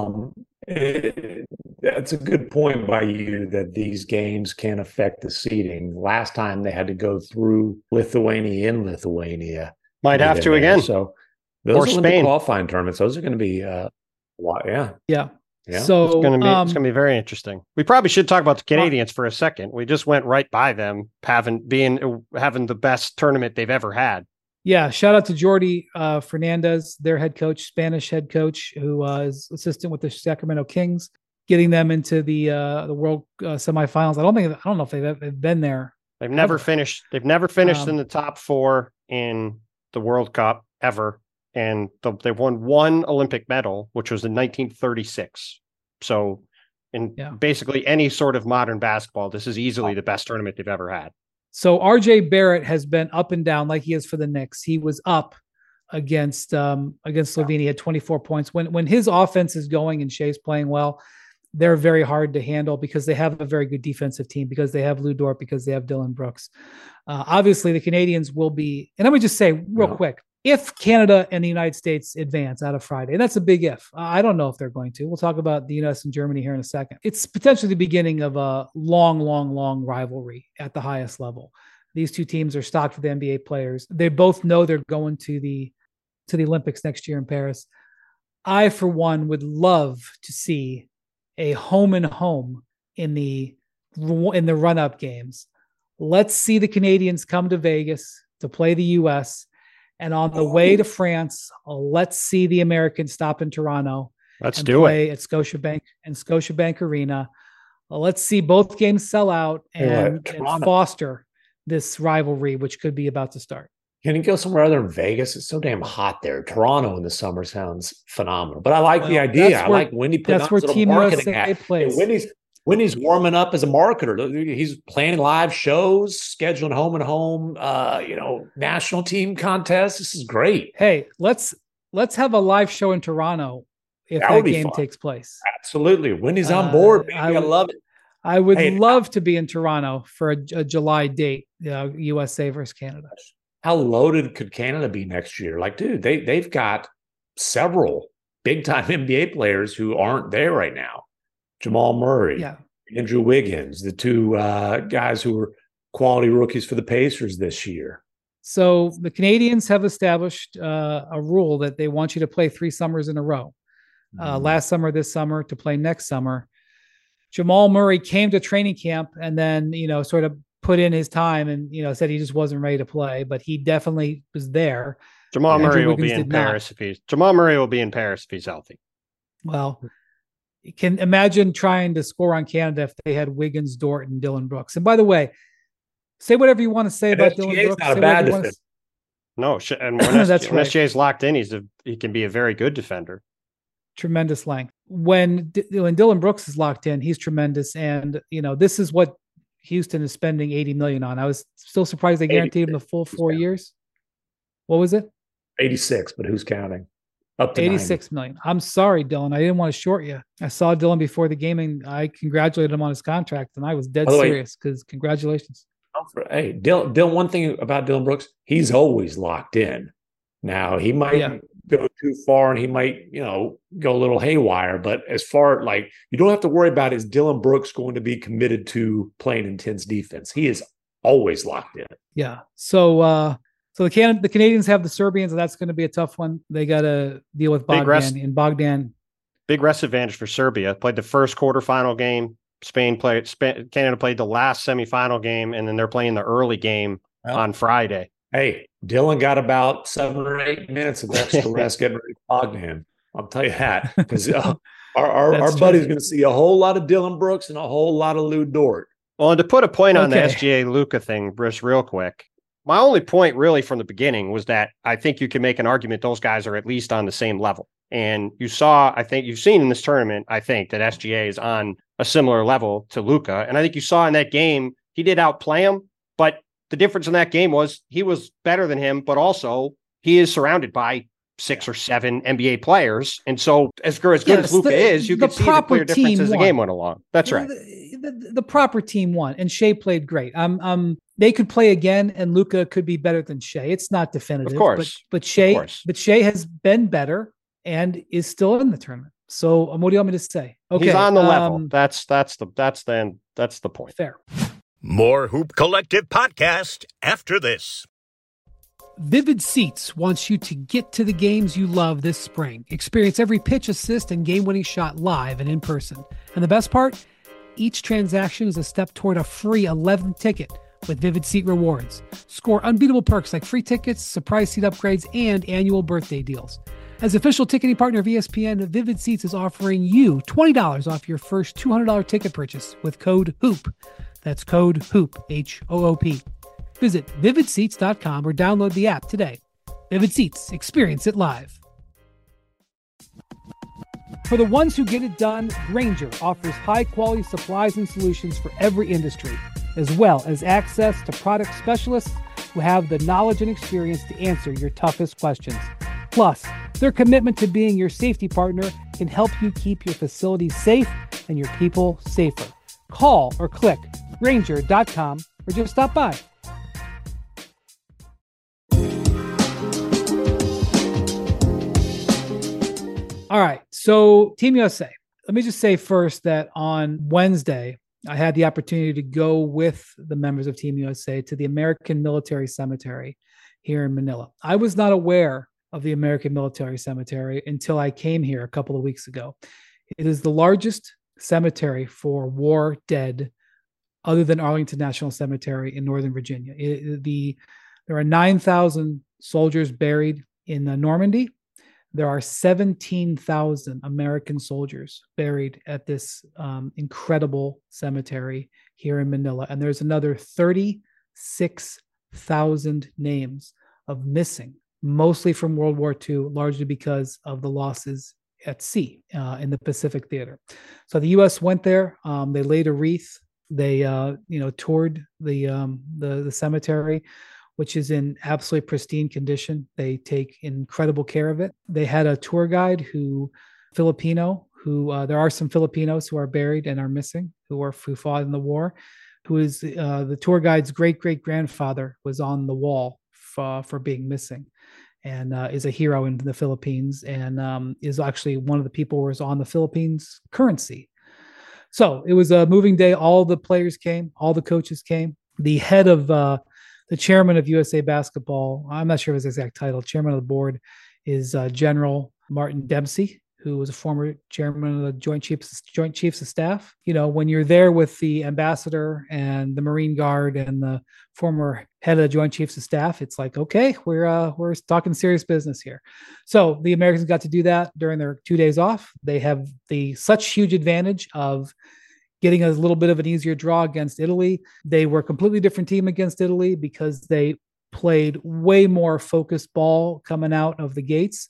That's a good point by you that these games can affect the seeding. Last time they had to go through Lithuania in Lithuania. Might have to again. So those Olympic qualifying tournaments, those are going to be a lot. Yeah. Yeah. So it's going to be very interesting. We probably should talk about the Canadians for a second. We just went right by them having the best tournament they've ever had. Yeah. Shout out to Jordi Fernandez, their head coach, Spanish head coach, who is assistant with the Sacramento Kings, getting them into the World semifinals. I don't know if they've been there. They've never finished. They've never finished in the top four in the World Cup ever. And they won one Olympic medal, which was in 1936. So in basically any sort of modern basketball, this is easily the best tournament they've ever had. So RJ Barrett has been up and down like he is for the Knicks. He was up against Slovenia, had 24 points. When his offense is going and Shea's playing well, they're very hard to handle because they have a very good defensive team, because they have Lou Dort, because they have Dylan Brooks. Obviously, the Canadians will be, and let me just say real quick, if Canada and the United States advance out of Friday, and that's a big if. I don't know if they're going to. We'll talk about the U.S. and Germany here in a second. It's potentially the beginning of a long, long, long rivalry at the highest level. These two teams are stocked with NBA players. They both know they're going to the Olympics next year in Paris. I, for one, would love to see a home and home in the run-up games. Let's see the Canadians come to Vegas to play the U.S., and on the way to France, let's see the Americans stop in Toronto. Let's do it at Scotiabank Arena. Let's see both games sell out and foster this rivalry, which could be about to start. Can you go somewhere other than Vegas? It's so damn hot there. Toronto in the summer sounds phenomenal. But I like the idea. I like Wendy putting that's where Team USA plays. Wendy's warming up as a marketer. He's planning live shows, scheduling home and home, national team contests. This is great. Hey, let's have a live show in Toronto if that game takes place. Absolutely. Wendy's on board. Baby. I love it. I would love to be in Toronto for a July date, USA versus Canada. How loaded could Canada be next year? Like, dude, they've got several big-time NBA players who aren't there right now. Jamal Murray, Andrew Wiggins, the two guys who were quality rookies for the Pacers this year. So the Canadians have established a rule that they want you to play 3 summers in a row. Last summer, this summer, to play next summer. Jamal Murray came to training camp and then, sort of put in his time and, said he just wasn't ready to play, but he definitely was there. Jamal Murray will be in Paris if he's healthy. Well, you can imagine trying to score on Canada if they had Wiggins, Dort, and Dylan Brooks. And by the way, say whatever you want to say about Dylan Brooks. Not a bad defender. No, and when SGA's locked in, he can be a very good defender. Tremendous length. When Dylan Brooks is locked in, he's tremendous. And this is what Houston is spending $80 million on. I was still surprised they guaranteed him the full 4 years. What was it? 86, but who's counting? Up to 86 million. I'm sorry, Dylan. I didn't want to short you. I saw Dylan before the game and I congratulated him on his contract, and I was dead serious because congratulations. Hey, Dylan, one thing about Dylan Brooks, he's always locked in. Now, he might go too far and he might, go a little haywire. But as far you don't have to worry about, is Dylan Brooks going to be committed to playing intense defense? He is always locked in. Yeah. So the Canadians have the Serbians, and that's going to be a tough one. They got to deal with Bogdan. Big rest advantage for Serbia. Played the first quarterfinal game. Canada played the last semifinal game, and then they're playing the early game on Friday. Hey, Dylan got about 7 or 8 minutes of extra rest getting ready for Bogdan. I'll tell you that, because our buddy's going to see a whole lot of Dylan Brooks and a whole lot of Lou Dort. Well, and to put a point on the SGA Luka thing, Bruce, real quick, my only point really from the beginning was that I think you can make an argument those guys are at least on the same level. And I think you've seen in this tournament, I think that SGA is on a similar level to Luka. And I think you saw in that game, he did outplay him, but the difference in that game was he was better than him, but also he is surrounded by 6 or 7 NBA players. And so as good as Luka is, you could see the clear difference as the game went along. That's right. The proper team won, and Shea played great. They could play again, and Luka could be better than Shea. It's not definitive, of course, but Shea has been better and is still in the tournament. So what do you want me to say? Okay, he's on the level. That's the point. Fair. More Hoop Collective podcast after this. Vivid Seats wants you to get to the games you love this spring. Experience every pitch, assist, and game-winning shot live and in person. And the best part? Each transaction is a step toward a free 11th ticket with Vivid Seat Rewards. Score unbeatable perks like free tickets, surprise seat upgrades, and annual birthday deals. As official ticketing partner of ESPN, Vivid Seats is offering you $20 off your first $200 ticket purchase with code HOOP. That's code HOOP, H-O-O-P. Visit vividseats.com or download the app today. Vivid Seats. Experience it live. For the ones who get it done, Grainger offers high-quality supplies and solutions for every industry, as well as access to product specialists who have the knowledge and experience to answer your toughest questions. Plus, their commitment to being your safety partner can help you keep your facilities safe and your people safer. Call or click Grainger.com or just stop by. All right. So Team USA, let me just say first that on Wednesday, I had the opportunity to go with the members of Team USA to the American Military Cemetery here in Manila. I was not aware of the American Military Cemetery until I came here a couple of weeks ago. It is the largest cemetery for war dead other than Arlington National Cemetery in Northern Virginia. There are 9,000 soldiers buried in Normandy. There are 17,000 American soldiers buried at this incredible cemetery here in Manila. And there's another 36,000 names of missing, mostly from World War II, largely because of the losses at sea in the Pacific Theater. So the U.S. went there. They laid a wreath. They toured the cemetery, which is in absolutely pristine condition. They take incredible care of it. They had a tour guide there are some Filipinos who are buried and are missing, who fought in the war, who is the tour guide's great-great-grandfather was on the wall for being missing, and is a hero in the Philippines, and is actually one of the people who was on the Philippines currency. So it was a moving day. All the players came, all the coaches came. The head of the chairman of USA Basketball, I'm not sure of his exact title, chairman of the board, is General Martin Dempsey, who was a former chairman of the Joint Chiefs of Staff. You know, when you're there with the ambassador and the Marine Guard and the former head of the Joint Chiefs of Staff, it's like, okay, we're talking serious business here. So the Americans got to do that during their 2 days off. They have such huge advantage of getting a little bit of an easier draw against Italy. They were a completely different team against Italy because they played way more focused ball coming out of the gates.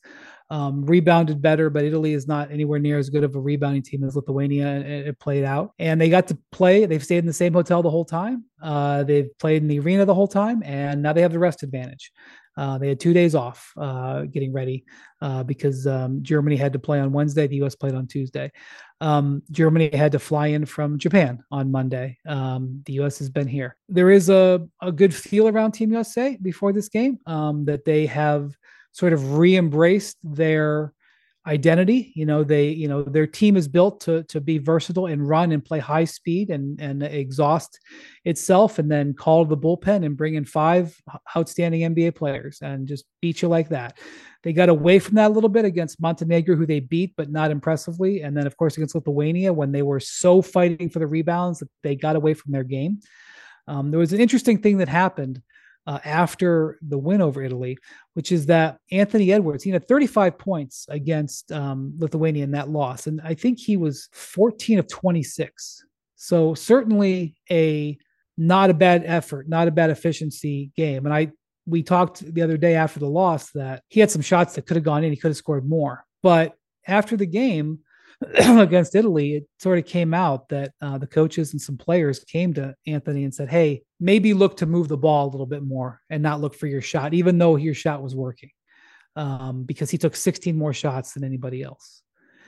rebounded better, but Italy is not anywhere near as good of a rebounding team as Lithuania. And it played out, and they got to play. They've stayed in the same hotel the whole time. They've played in the arena the whole time, and now they have the rest advantage. They had 2 days off getting ready because Germany had to play on Wednesday. The U.S. played on Tuesday. Germany had to fly in from Japan on Monday. The U.S. has been here. There is a good feel around Team USA before this game that they have sort of re-embraced their identity. Their team is built to be versatile and run and play high speed and exhaust itself, and then call the bullpen and bring in 5 outstanding NBA players and just beat you like that. They got away from that a little bit against Montenegro, who they beat, but not impressively. And then, of course, against Lithuania, when they were so fighting for the rebounds that they got away from their game. There was an interesting thing that happened after the win over Italy, which is that Anthony Edwards, he had 35 points against Lithuania in that loss. And I think he was 14 of 26. So certainly not a bad effort, not a bad efficiency game. And we talked the other day after the loss that he had some shots that could have gone in. He could have scored more. But after the game against Italy, it sort of came out that the coaches and some players came to Anthony and said, hey, maybe look to move the ball a little bit more and not look for your shot, even though your shot was working, because he took 16 more shots than anybody else.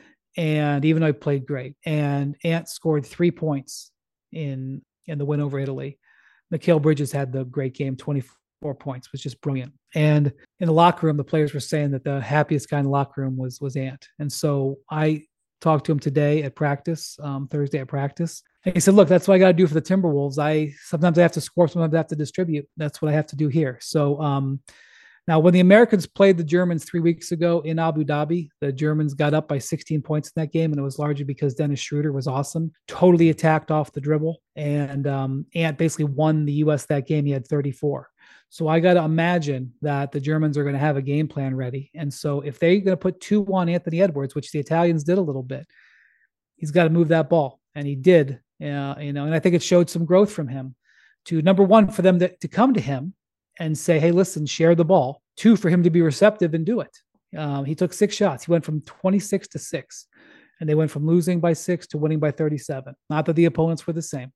And even though he played great, and Ant scored 3 points in the win over Italy. Mikal Bridges had the great game, 24 points, was just brilliant. And in the locker room, the players were saying that the happiest guy in the locker room was Ant. And so I talked to him today at practice, Thursday at practice. And he said, look, that's what I got to do for the Timberwolves. Sometimes I have to score, sometimes I have to distribute. That's what I have to do here. So now when the Americans played the Germans 3 weeks ago in Abu Dhabi, the Germans got up by 16 points in that game. And it was largely because Dennis Schroeder was awesome, totally attacked off the dribble. And Ant basically won the U.S. that game. He had 34. So I got to imagine that the Germans are going to have a game plan ready. And so if they're going to put 2 on Anthony Edwards, which the Italians did a little bit, he's got to move that ball. And he did, and I think it showed some growth from him to, number one, for them to come to him and say, hey, listen, share the ball. 2, for him to be receptive and do it. He took 6 shots. He went from 26 to 6, and they went from losing by 6 to winning by 37. Not that the opponents were the same.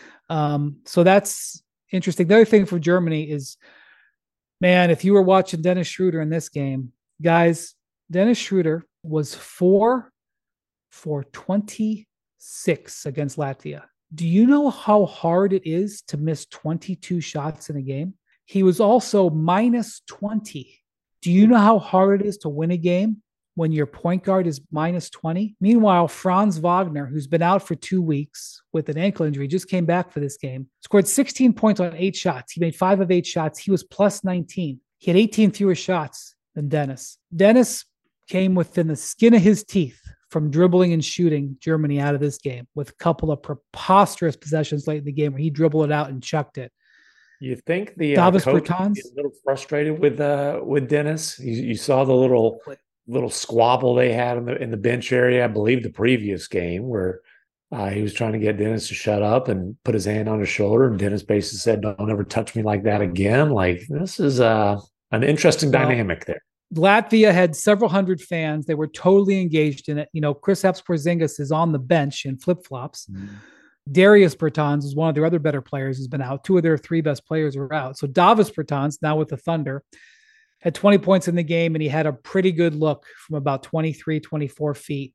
So that's interesting. The other thing for Germany is, man, if you were watching Dennis Schroeder in this game, guys, Dennis Schroeder was 4 for 26 against Latvia. Do you know how hard it is to miss 22 shots in a game? He was also minus 20. Do you know how hard it is to win a game when your point guard is minus 20? Meanwhile, Franz Wagner, who's been out for 2 weeks with an ankle injury, just came back for this game, scored 16 points on 8 shots. He made 5 of 8 shots. He was plus 19. He had 18 fewer shots than Dennis. Dennis came within the skin of his teeth from dribbling and shooting Germany out of this game with a couple of preposterous possessions late in the game where he dribbled it out and chucked it. You think the Davis coach Bertans is a little frustrated with Dennis? You saw the little squabble they had in the bench area, I believe the previous game, where he was trying to get Dennis to shut up and put his hand on his shoulder, and Dennis basically said, "Don't ever touch me like that again." Like, this is an interesting dynamic there. Latvia had several hundred fans. They were totally engaged in it. Kristaps Porzingis is on the bench in flip-flops. Darius Bertans is one of their other better players, has been out. 2 of their 3 best players are out. So Davis Bertans, now with the Thunder, had 20 points in the game, and he had a pretty good look from about 23, 24 feet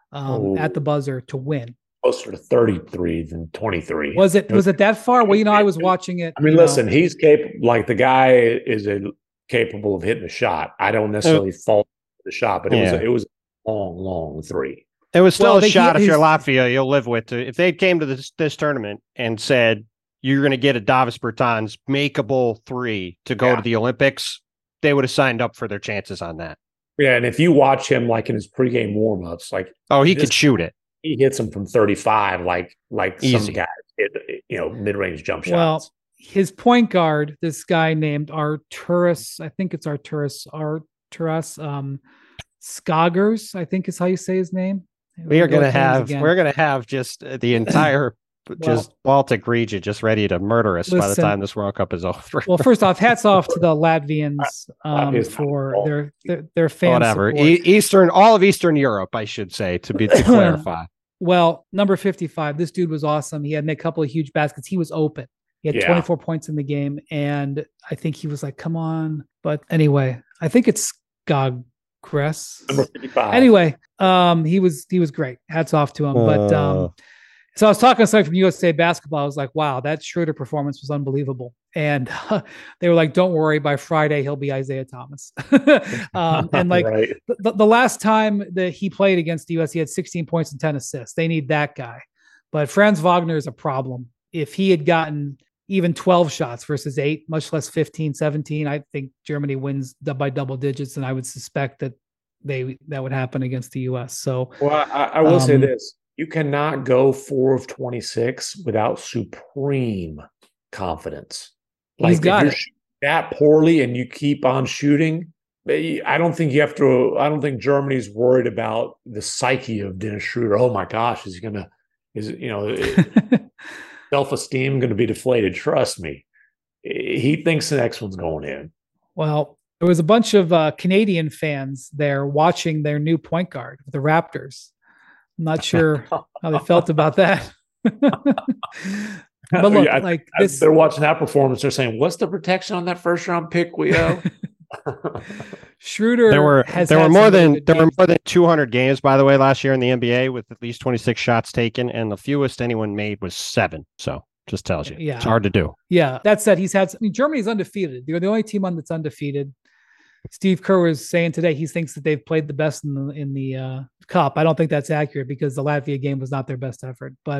at the buzzer to win. Closer to 33 than 23. Was it that far? Well, I was watching it. I mean, listen, he's capable. Like, the guy is capable of hitting a shot. I don't necessarily fault the shot, but it was a long 3. It was still a shot if you're Latvia, you'll live with. If they came to this tournament and said, you're going to get a Davis Bertans makeable 3 to go to the Olympics, they would have signed up for their chances on that. Yeah, and if you watch him like in his pregame warmups, like, he could shoot it. He hits them from 35, like easy. Some guys hit, mid-range jump shots. Well, his point guard, this guy named Arturas, I think it's Arturas Skagers, I think is how you say his name. We're going to have just the entire just Baltic region, just ready to murder us by the time this World Cup is over. Well, first off, hats off to the Latvians for their fan whatever support. all of Eastern Europe, I should say, to clarify. Well, number 55, this dude was awesome. He had made a couple of huge baskets. He was open. He had 24 points in the game, and I think he was like, "Come on!" But anyway, I think it's Gagres. Number 55. Anyway, he was great. Hats off to him. But so I was talking to somebody from USA Basketball. I was like, "Wow, that Schroeder performance was unbelievable." And they were like, "Don't worry, by Friday he'll be Isaiah Thomas." And like the last time that he played against the US, he had 16 points and 10 assists. They need that guy. But Franz Wagner is a problem. If he had gotten even 12 shots versus 8, much less 15, 17, I think Germany wins by double digits, and I would suspect that that would happen against the US. So, well, I will say this: you cannot go 4 of 26 without supreme confidence. He's got it that poorly, and you keep on shooting. I don't think you have to. I don't think Germany's worried about the psyche of Dennis Schroeder. Oh my gosh, is self-esteem going to be deflated? Trust me, he thinks the next one's going in. Well, there was a bunch of Canadian fans there watching their new point guard, the Raptors. I'm not sure how they felt about that. But look, they're watching that performance. They're saying, "What's the protection on that first round pick, we owe?" Schroeder there were more than 200 games, by the way, last year in the NBA with at least 26 shots taken, and the fewest anyone made was 7. So just tells you, it's hard to do. Yeah, that said, Germany's undefeated. They're the only team that's undefeated. Steve Kerr was saying today he thinks that they've played the best in the cup. I don't think that's accurate because the Latvia game was not their best effort. But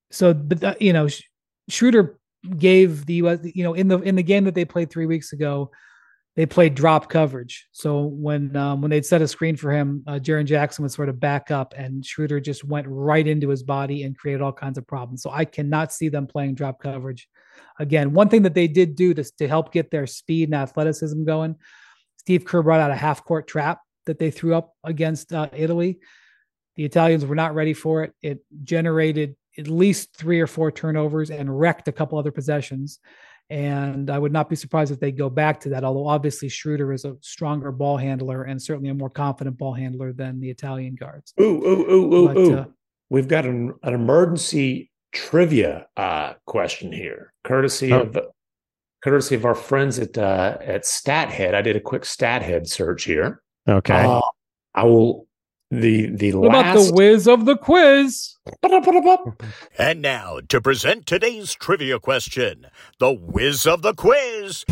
Schroeder gave the US, in the game that they played 3 weeks ago, they played drop coverage. So when they'd set a screen for him, Jaren Jackson would sort of back up, and Schroeder just went right into his body and created all kinds of problems. So I cannot see them playing drop coverage again. One thing that they did do to help get their speed and athleticism going, Steve Kerr brought out a half-court trap that they threw up against Italy. The Italians were not ready for it. It generated at least 3 or 4 turnovers and wrecked a couple other possessions. And I would not be surprised if they go back to that, although obviously Schroeder is a stronger ball handler and certainly a more confident ball handler than the Italian guards. We've got an emergency trivia question here, courtesy of our friends at StatHead. I did a quick StatHead search here. Okay. I will. What about the whiz of the quiz? And now to present today's trivia question, the whiz of the quiz.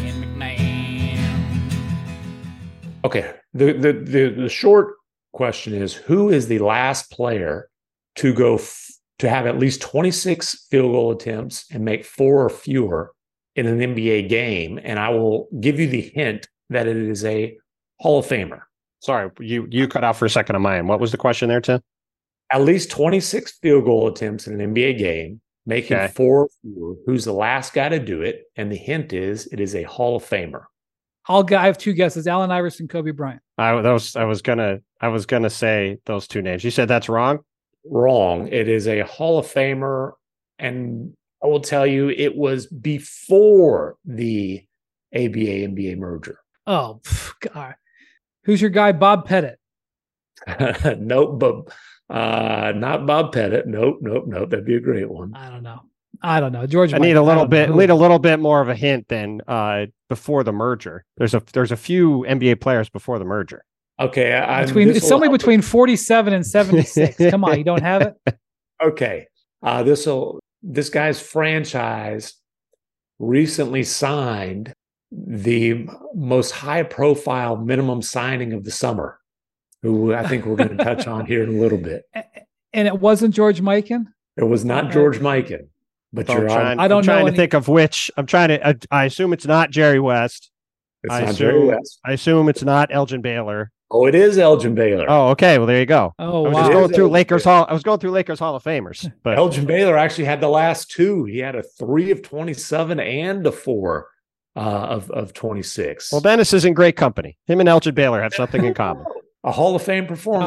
Okay, the short question is: who is the last player to to have at least 26 field goal attempts and make 4 or fewer in an NBA game? And I will give you the hint that it is a Hall of Famer. Sorry, you cut out for a second on mine. What was the question there, Tim? At least 26 field goal attempts in an NBA game, making 4 or fewer. Who's the last guy to do it? And the hint is it is a Hall of Famer. I have 2 guesses: Allen Iverson, Kobe Bryant. I was gonna say those 2 names. You said that's wrong. Wrong. It is a Hall of Famer, and I will tell you, it was before the ABA-NBA merger. Oh, God. Who's your guy? Bob Pettit. Nope, not Bob Pettit. Nope. That'd be a great one. I don't know. George. I need a little bit more of a hint than before the merger. There's a few NBA players before the merger. Okay, it's somewhere between 47 and 76. Come on, you don't have it. Okay, this guy's franchise recently signed the most high-profile minimum signing of the summer, who I think we're going to touch on here in a little bit. And it wasn't George Mikan? It was not George Mikan, but I'm trying to think of which. I assume it's not Jerry West. Jerry West. I assume it's not Elgin Baylor. Oh, it is Elgin Baylor. Oh, okay. Well, there you go. Oh, I was just going through Lakers Hall. I was going through Lakers Hall of Famers. But Elgin Baylor actually had the last 2. He had a 3 of 27 and a 4 of 26. Well, Dennis is in great company. Him and Elgin Baylor have something in common. A Hall of Fame performance.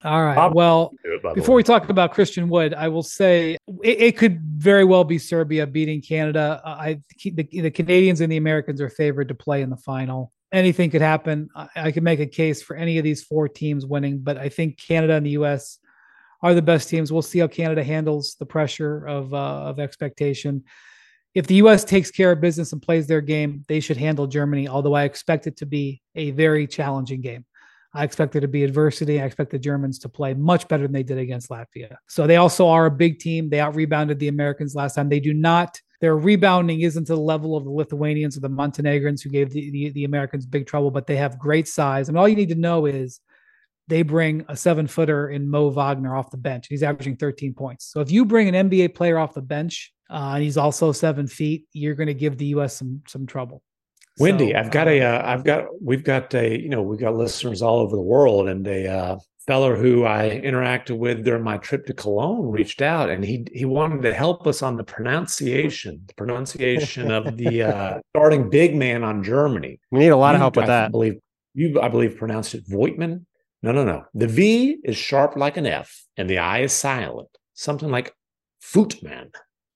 All right. Bob- Well, By the before way. we talk about Christian Wood, I will say it could very well be Serbia beating Canada. The Canadians and the Americans are favored to play in the final. Anything could happen. I could make a case for any of these four teams winning, but I think Canada and the U.S. are the best teams. We'll see how Canada handles the pressure of expectation. If the U.S. takes care of business and plays their game, they should handle Germany, although I expect it to be a very challenging game. I expect there to be adversity. I expect the Germans to play much better than they did against Latvia. So they also are a big team. They out-rebounded the Americans last time. They do not, their rebounding isn't to the level of the Lithuanians or the Montenegrins who gave the Americans big trouble, but they have great size. And all you need to know is they bring a 7-footer in Mo Wagner off the bench. He's averaging 13 points. So if you bring an NBA player off the bench, and he's also 7 feet, you're going to give the U.S. some trouble. Wendy, So, we've got listeners all over the world, and a fellow who I interacted with during my trip to Cologne reached out, and he wanted to help us on the pronunciation of the starting big man on Germany. We need a lot of help with that. I believe pronounced it Voigtman. No. The V is sharp like an F, and the I is silent. Something like Footman.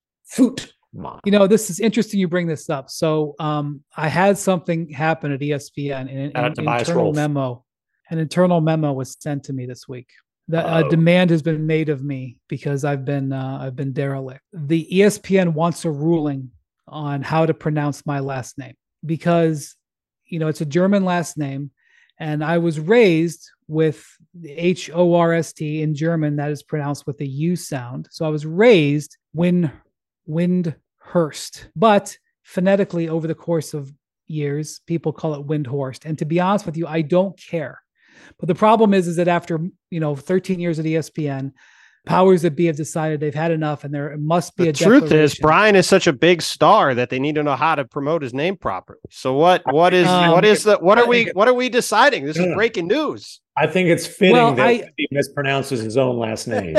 You know, this is interesting you bring this up. So I had something happen at ESPN, and an internal memo was sent to me this week. A demand has been made of me because I've been derelict. The ESPN wants a ruling on how to pronounce my last name because, you know, it's a German last name, and I was raised with Horst in German. That is pronounced with a U sound. So I was raised Windhurst, but phonetically over the course of years, people call it Windhorst. And to be honest with you, I don't care. But the problem is that after 13 years at ESPN, powers that be have decided they've had enough, and there must be the truth is Brian is such a big star that they need to know how to promote his name properly. So what are we deciding? This is breaking news. I think it's fitting that he mispronounces his own last name.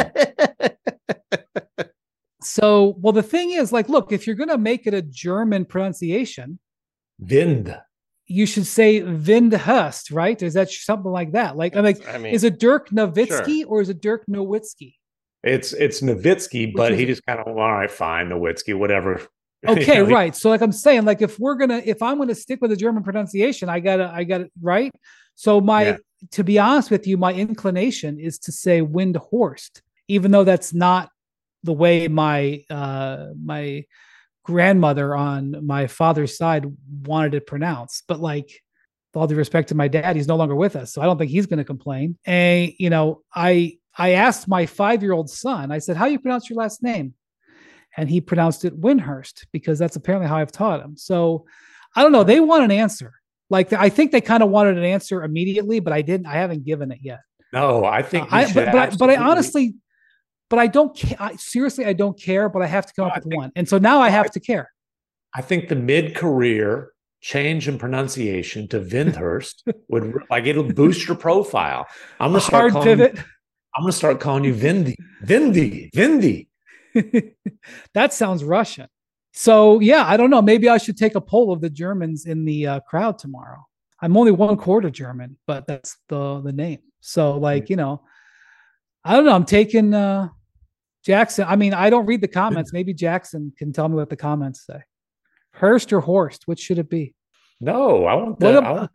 So, well, the thing is, like, look, if you're going to make it a German pronunciation, Wind, you should say Windhurst, right? Is that something like that? Like, is it Dirk Nowitzki or is it Dirk Nowitzki? It's Nowitzki, but he just kind of, all right, fine, Nowitzki, whatever. Okay, right. So, like I'm saying, like if I'm gonna stick with the German pronunciation, I got it right. So to be honest with you, my inclination is to say Windhorst, even though that's not the way my grandmother on my father's side wanted it pronounced. But like, with all due respect to my dad, he's no longer with us, so I don't think he's going to complain. And I asked my 5-year-old son, I said, how do you pronounce your last name? And he pronounced it Windhurst because that's apparently how I've taught him. So I don't know. They want an answer. Like, I think they kind of wanted an answer immediately, but I haven't given it yet. No, I think but I don't care. Seriously, I don't care, but I have to come up with one. And so now I have to care. I think the mid-career change in pronunciation to Windhurst it'll boost your profile. I'm going to start calling you Vindy. That sounds Russian. So yeah, I don't know. Maybe I should take a poll of the Germans in the crowd tomorrow. I'm only 1/4 German, but that's the name. So like, I don't know. I'm taking Jackson. I mean, I don't read the comments. Maybe Jackson can tell me what the comments say. Hurst or Horst? Which should it be? No, I want that.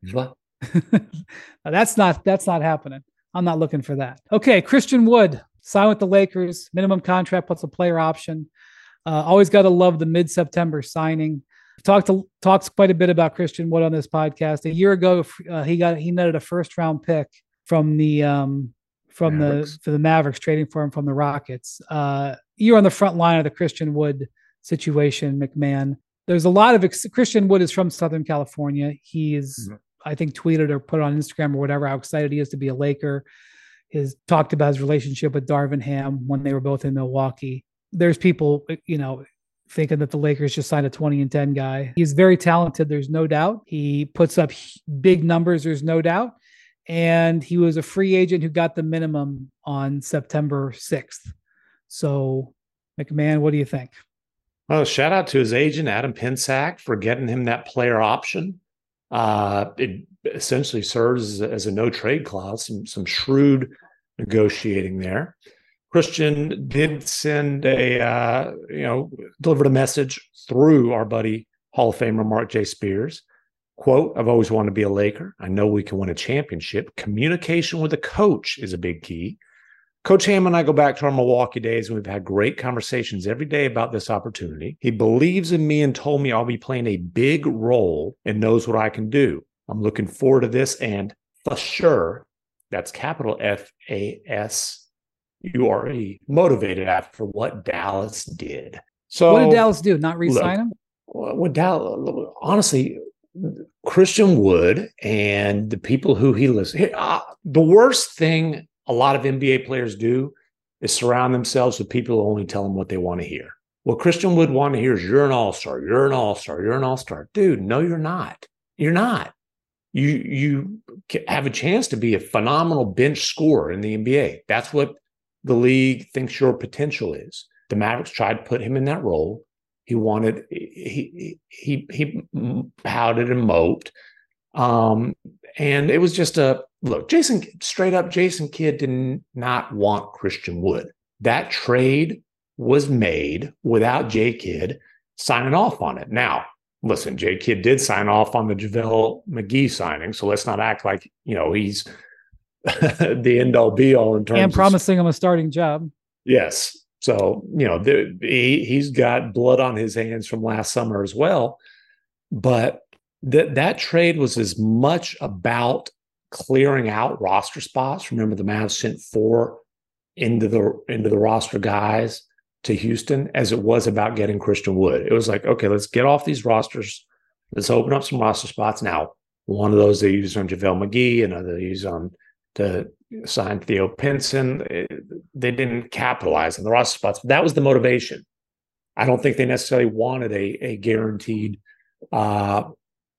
That's not happening. I'm not looking for that. Okay, Christian Wood signed with the Lakers. Minimum contract plus a player option. Always got to love the mid-September signing. Talks quite a bit about Christian Wood on this podcast. A year ago, he netted a first-round pick from the Mavericks, trading for him from the Rockets. You're on the front line of the Christian Wood situation, McMahon. There's a lot of Christian Wood is from Southern California. He is, I think, tweeted or put on Instagram or whatever how excited he is to be a Laker. He's talked about his relationship with Darvin Ham when they were both in Milwaukee. There's people, thinking that the Lakers just signed a 20-10 guy. He's very talented. There's no doubt. He puts up big numbers. There's no doubt. And he was a free agent who got the minimum on September 6th. So, McMahon, what do you think? Well, shout out to his agent, Adam Pinsack, for getting him that player option. It essentially serves as a no-trade clause, some shrewd negotiating there. Christian did send delivered a message through our buddy Hall of Famer Mark J. Spears. Quote, I've always wanted to be a Laker. I know we can win a championship. Communication with the coach is a big key. Coach Ham and I go back to our Milwaukee days, and we've had great conversations every day about this opportunity. He believes in me and told me I'll be playing a big role and knows what I can do. I'm looking forward to this, and for sure, that's capital FASURE, motivated after what Dallas did. So what did Dallas do? Not re-sign him? What Dallas, honestly, Christian Wood and the people who he listens. The worst thing a lot of NBA players do is surround themselves with people who only tell them what they want to hear. What Christian Wood wanted to hear is you're an all-star, you're an all-star, you're an all-star. Dude, no, you're not. You're not. You have a chance to be a phenomenal bench scorer in the NBA. That's what the league thinks your potential is. The Mavericks tried to put him in that role. He pouted and moped. And it was just Jason Kidd did not want Christian Wood. That trade was made without J. Kidd signing off on it. Now, listen, J. Kidd did sign off on the JaVale McGee signing, so let's not act like, he's the end-all be-all in terms and promising him a starting job. Yes. So, he's got blood on his hands from last summer as well. But that trade was as much about clearing out roster spots. Remember, the Mavs sent 4 into the roster guys to Houston as it was about getting Christian Wood. It was like, okay, let's get off these rosters. Let's open up some roster spots. Now, one of those they used on JaVale McGee, another they used on to sign Theo Pinson. They didn't capitalize on the roster spots. That was the motivation. I don't think they necessarily wanted a guaranteed, a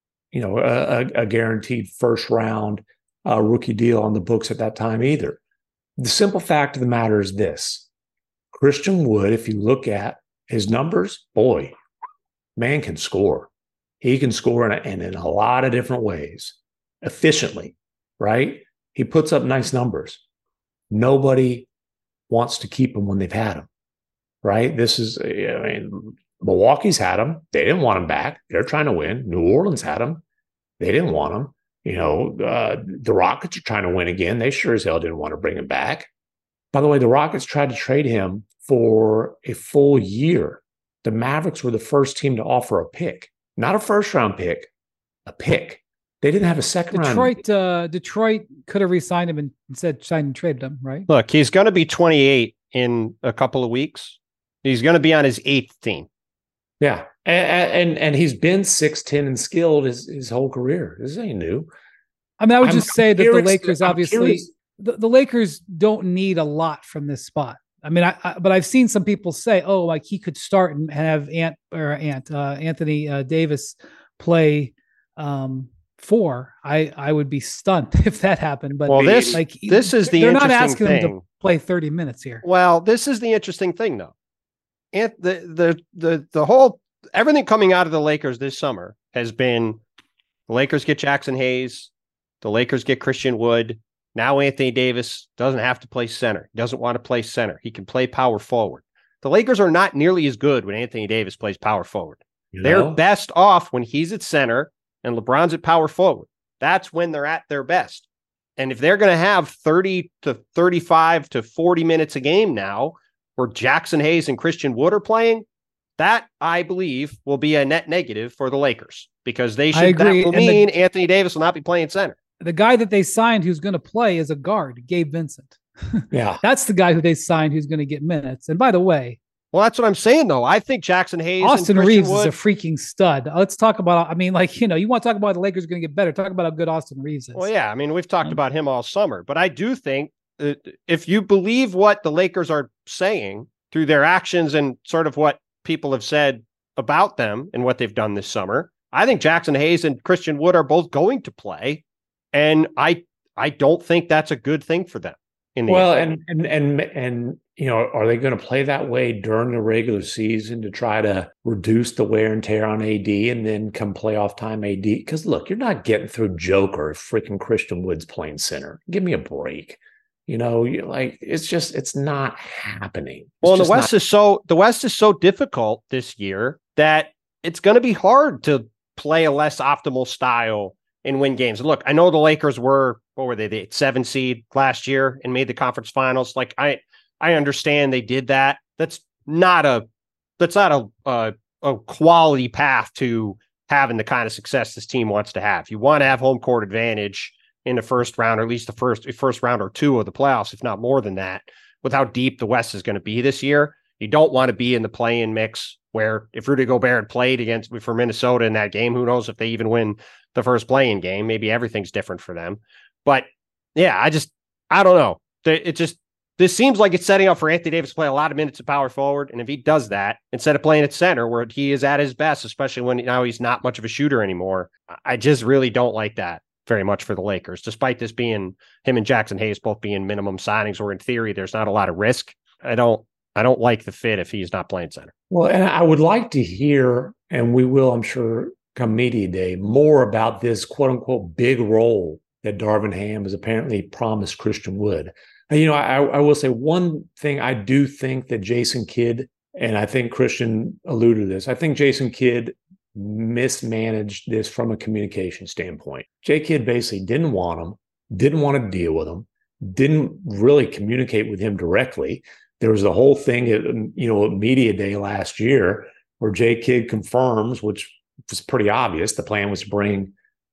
guaranteed first round rookie deal on the books at that time either. The simple fact of the matter is this. Christian Wood, if you look at his numbers, boy, man can score. He can score in a lot of different ways, efficiently, right? He puts up nice numbers. Nobody wants to keep him when they've had him, right? Milwaukee's had him. They didn't want him back. They're trying to win. New Orleans had him. They didn't want him. The Rockets are trying to win again. They sure as hell didn't want to bring him back. By the way, the Rockets tried to trade him for a full year. The Mavericks were the first team to offer a pick, not a first-round pick, a pick. They didn't have a second round. Detroit could have re-signed him and instead signed and traded him, right? Look, he's going to be 28 in a couple of weeks. He's going to be on his 8th team. Yeah, and he's been 6'10" and skilled his whole career. This ain't new. I mean, I would just say that the Lakers obviously the Lakers don't need a lot from this spot. I mean, but I've seen some people say, "Oh, like he could start and have Anthony Davis play 4." I would be stunned if that happened. But this is the they're interesting not asking thing. him to play 30 minutes here. Well, this is the interesting thing, though. And the whole everything coming out of the Lakers this summer has been the Lakers get Jackson Hayes, the Lakers get Christian Wood. Now Anthony Davis doesn't have to play center. He doesn't want to play center. He can play power forward. The Lakers are not nearly as good when Anthony Davis plays power forward. They're best off when he's at center and LeBron's at power forward. That's when they're at their best. And if they're going to have 30 to 35 to 40 minutes a game now, where Jackson Hayes and Christian Wood are playing, that I believe will be a net negative for the Lakers because that will mean Anthony Davis will not be playing center. The guy that they signed who's going to play is a guard, Gabe Vincent. Yeah. That's the guy who they signed who's going to get minutes. And by the way, well, that's what I'm saying, though. I think Jackson Hayes Austin and Reeves Wood, is a freaking stud. Let's talk about, you want to talk about the Lakers are going to get better. Talk about how good Austin Reeves is. Well, yeah. I mean, we've talked about him all summer, but I do think if you believe what the Lakers are saying through their actions and sort of what people have said about them and what they've done this summer, I think Jackson Hayes and Christian Wood are both going to play. And I don't think that's a good thing for them. And are they going to play that way during the regular season to try to reduce the wear and tear on AD and then come playoff time AD? Because look, you're not getting through Joker if freaking Christian Wood's playing center. Give me a break. It's not happening. Well, the West is so difficult this year that it's going to be hard to play a less optimal style and win games. Look, I know the Lakers were, what were they, the 7 seed last year and made the conference finals. Like I understand they did that. That's not a quality path to having the kind of success this team wants to have. You want to have home court advantage in the first round, or at least the first round or two of the playoffs, if not more than that, with how deep the West is going to be this year. You don't want to be in the play-in mix where if Rudy Gobert had played for Minnesota in that game, who knows if they even win the first play-in game. Maybe everything's different for them. But yeah, I don't know. This seems like it's setting up for Anthony Davis to play a lot of minutes at power forward. And if he does that, instead of playing at center where he is at his best, especially when now he's not much of a shooter anymore, I just really don't like that very much for the Lakers, despite this being him and Jackson Hayes both being minimum signings, or in theory, there's not a lot of risk. I don't like the fit if he's not playing center. Well, and I would like to hear, and we will, I'm sure, come media day, more about this quote unquote big role that Darvin Ham has apparently promised Christian Wood. I will say one thing. I do think that Jason Kidd, and I think Christian alluded to this, I think Jason Kidd mismanaged this from a communication standpoint. J Kidd basically didn't want him, didn't want to deal with him, didn't really communicate with him directly. There was the whole thing at media day last year where J Kidd confirms, which was pretty obvious, the plan was to bring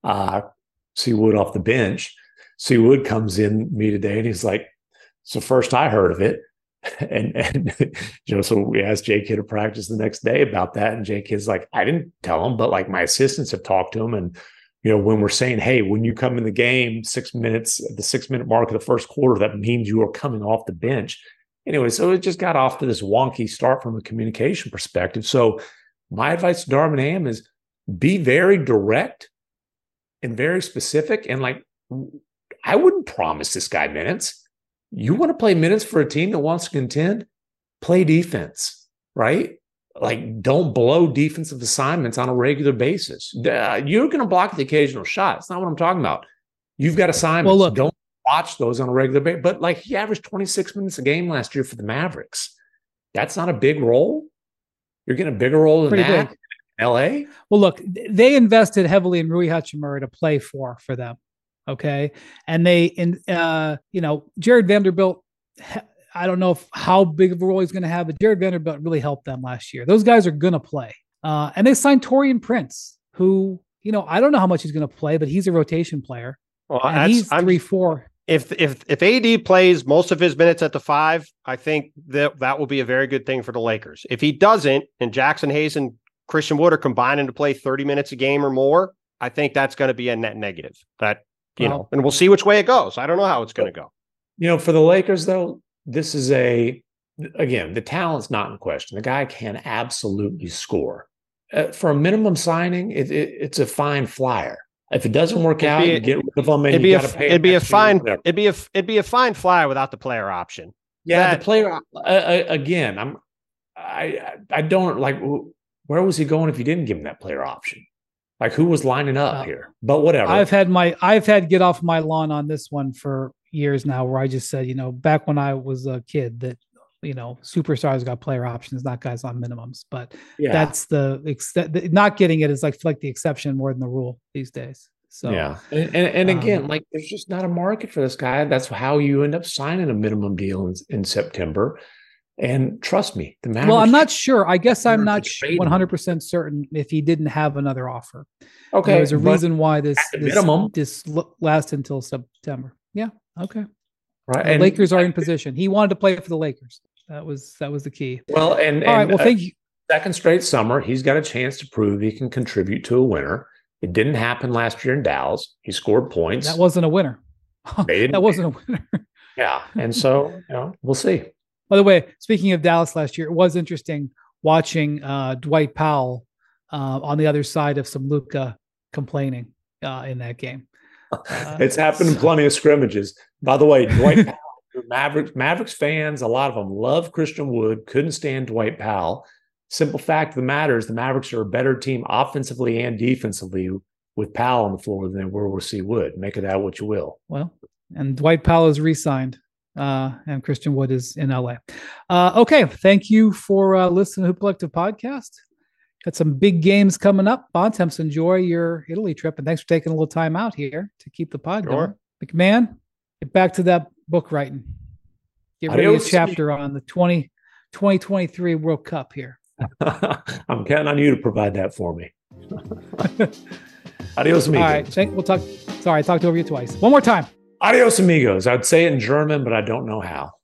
C Wood off the bench. C Wood comes in media day and he's like, it's the first I heard of it. And so we asked J Kidd to practice the next day about that. And J Kidd's like, I didn't tell him, but like my assistants have talked to him. And, when we're saying, hey, when you come in the game, 6 minutes, at the 6-minute mark of the first quarter, that means you are coming off the bench. Anyway, so it just got off to this wonky start from a communication perspective. So my advice to Darvin Ham is be very direct and very specific. And I wouldn't promise this guy minutes. You want to play minutes for a team that wants to contend? Play defense, right? Don't blow defensive assignments on a regular basis. You're going to block the occasional shot. It's not what I'm talking about. You've got assignments. Well, look, don't watch those on a regular basis. But he averaged 26 minutes a game last year for the Mavericks. That's not a big role. You're getting a bigger role than pretty that big. in LA. Well, look, they invested heavily in Rui Hachimura to play for them. Okay. And Jared Vanderbilt, I don't know how big of a role he's going to have, but Jared Vanderbilt really helped them last year. Those guys are going to play. And they signed Taurean Prince, who, I don't know how much he's going to play, but he's a rotation player. Well, he's 3-4. If AD plays most of his minutes at the 5, I think that will be a very good thing for the Lakers. If he doesn't, and Jackson Hayes and Christian Wood are combining to play 30 minutes a game or more, I think that's going to be a net negative. And we'll see which way it goes. I don't know how it's going to go. For the Lakers, though, this is again, the talent's not in question. The guy can absolutely score. For a minimum signing, it's a fine flyer. If it doesn't work out, you get rid of them, and you got to pay. It'd be a fine flyer without the player option. Yeah, the player again. I don't like. Where was he going if you didn't give him that player option? Who was lining up here? But whatever. I've had get off my lawn on this one for years now, where I just said, back when I was a kid, that superstars got player options, not guys on minimums. But that's not getting it is like the exception more than the rule these days. So yeah, and again, there's just not a market for this guy. That's how you end up signing a minimum deal in September. And trust me, the Mavericks. Well, I'm not sure. I guess I'm not 100% certain if he didn't have another offer. Okay, there's a reason why this lasts until September. Yeah. Okay. Right. The Lakers are in position. He wanted to play for the Lakers. That was the key. Well, all right. Well, thank you. Second straight summer, he's got a chance to prove he can contribute to a winner. It didn't happen last year in Dallas. He scored points. That wasn't a winner. That wasn't a winner. Yeah, and so we'll see. By the way, speaking of Dallas last year, it was interesting watching Dwight Powell on the other side of some Luka complaining in that game. It's happened in plenty of scrimmages. By the way, Dwight Powell, Mavericks fans, a lot of them love Christian Wood, couldn't stand Dwight Powell. Simple fact of the matter is the Mavericks are a better team offensively and defensively with Powell on the floor than they were with C. Wood. Make of that what you will. Well, and Dwight Powell is re-signed. and Christian Wood is in LA. Okay, thank you for listening to Hoop Collective Podcast. Got some big games coming up. Bontemps, enjoy your Italy trip, and thanks for taking a little time out here to keep the pod going. McMahon, get back to that book writing. Get ready to chapter on the 2023 World Cup here. I'm counting on you to provide that for me. Adios, amigos. All right, we'll talk. Sorry, I talked over you twice. One more time. Adios, amigos. I'd say it in German, but I don't know how.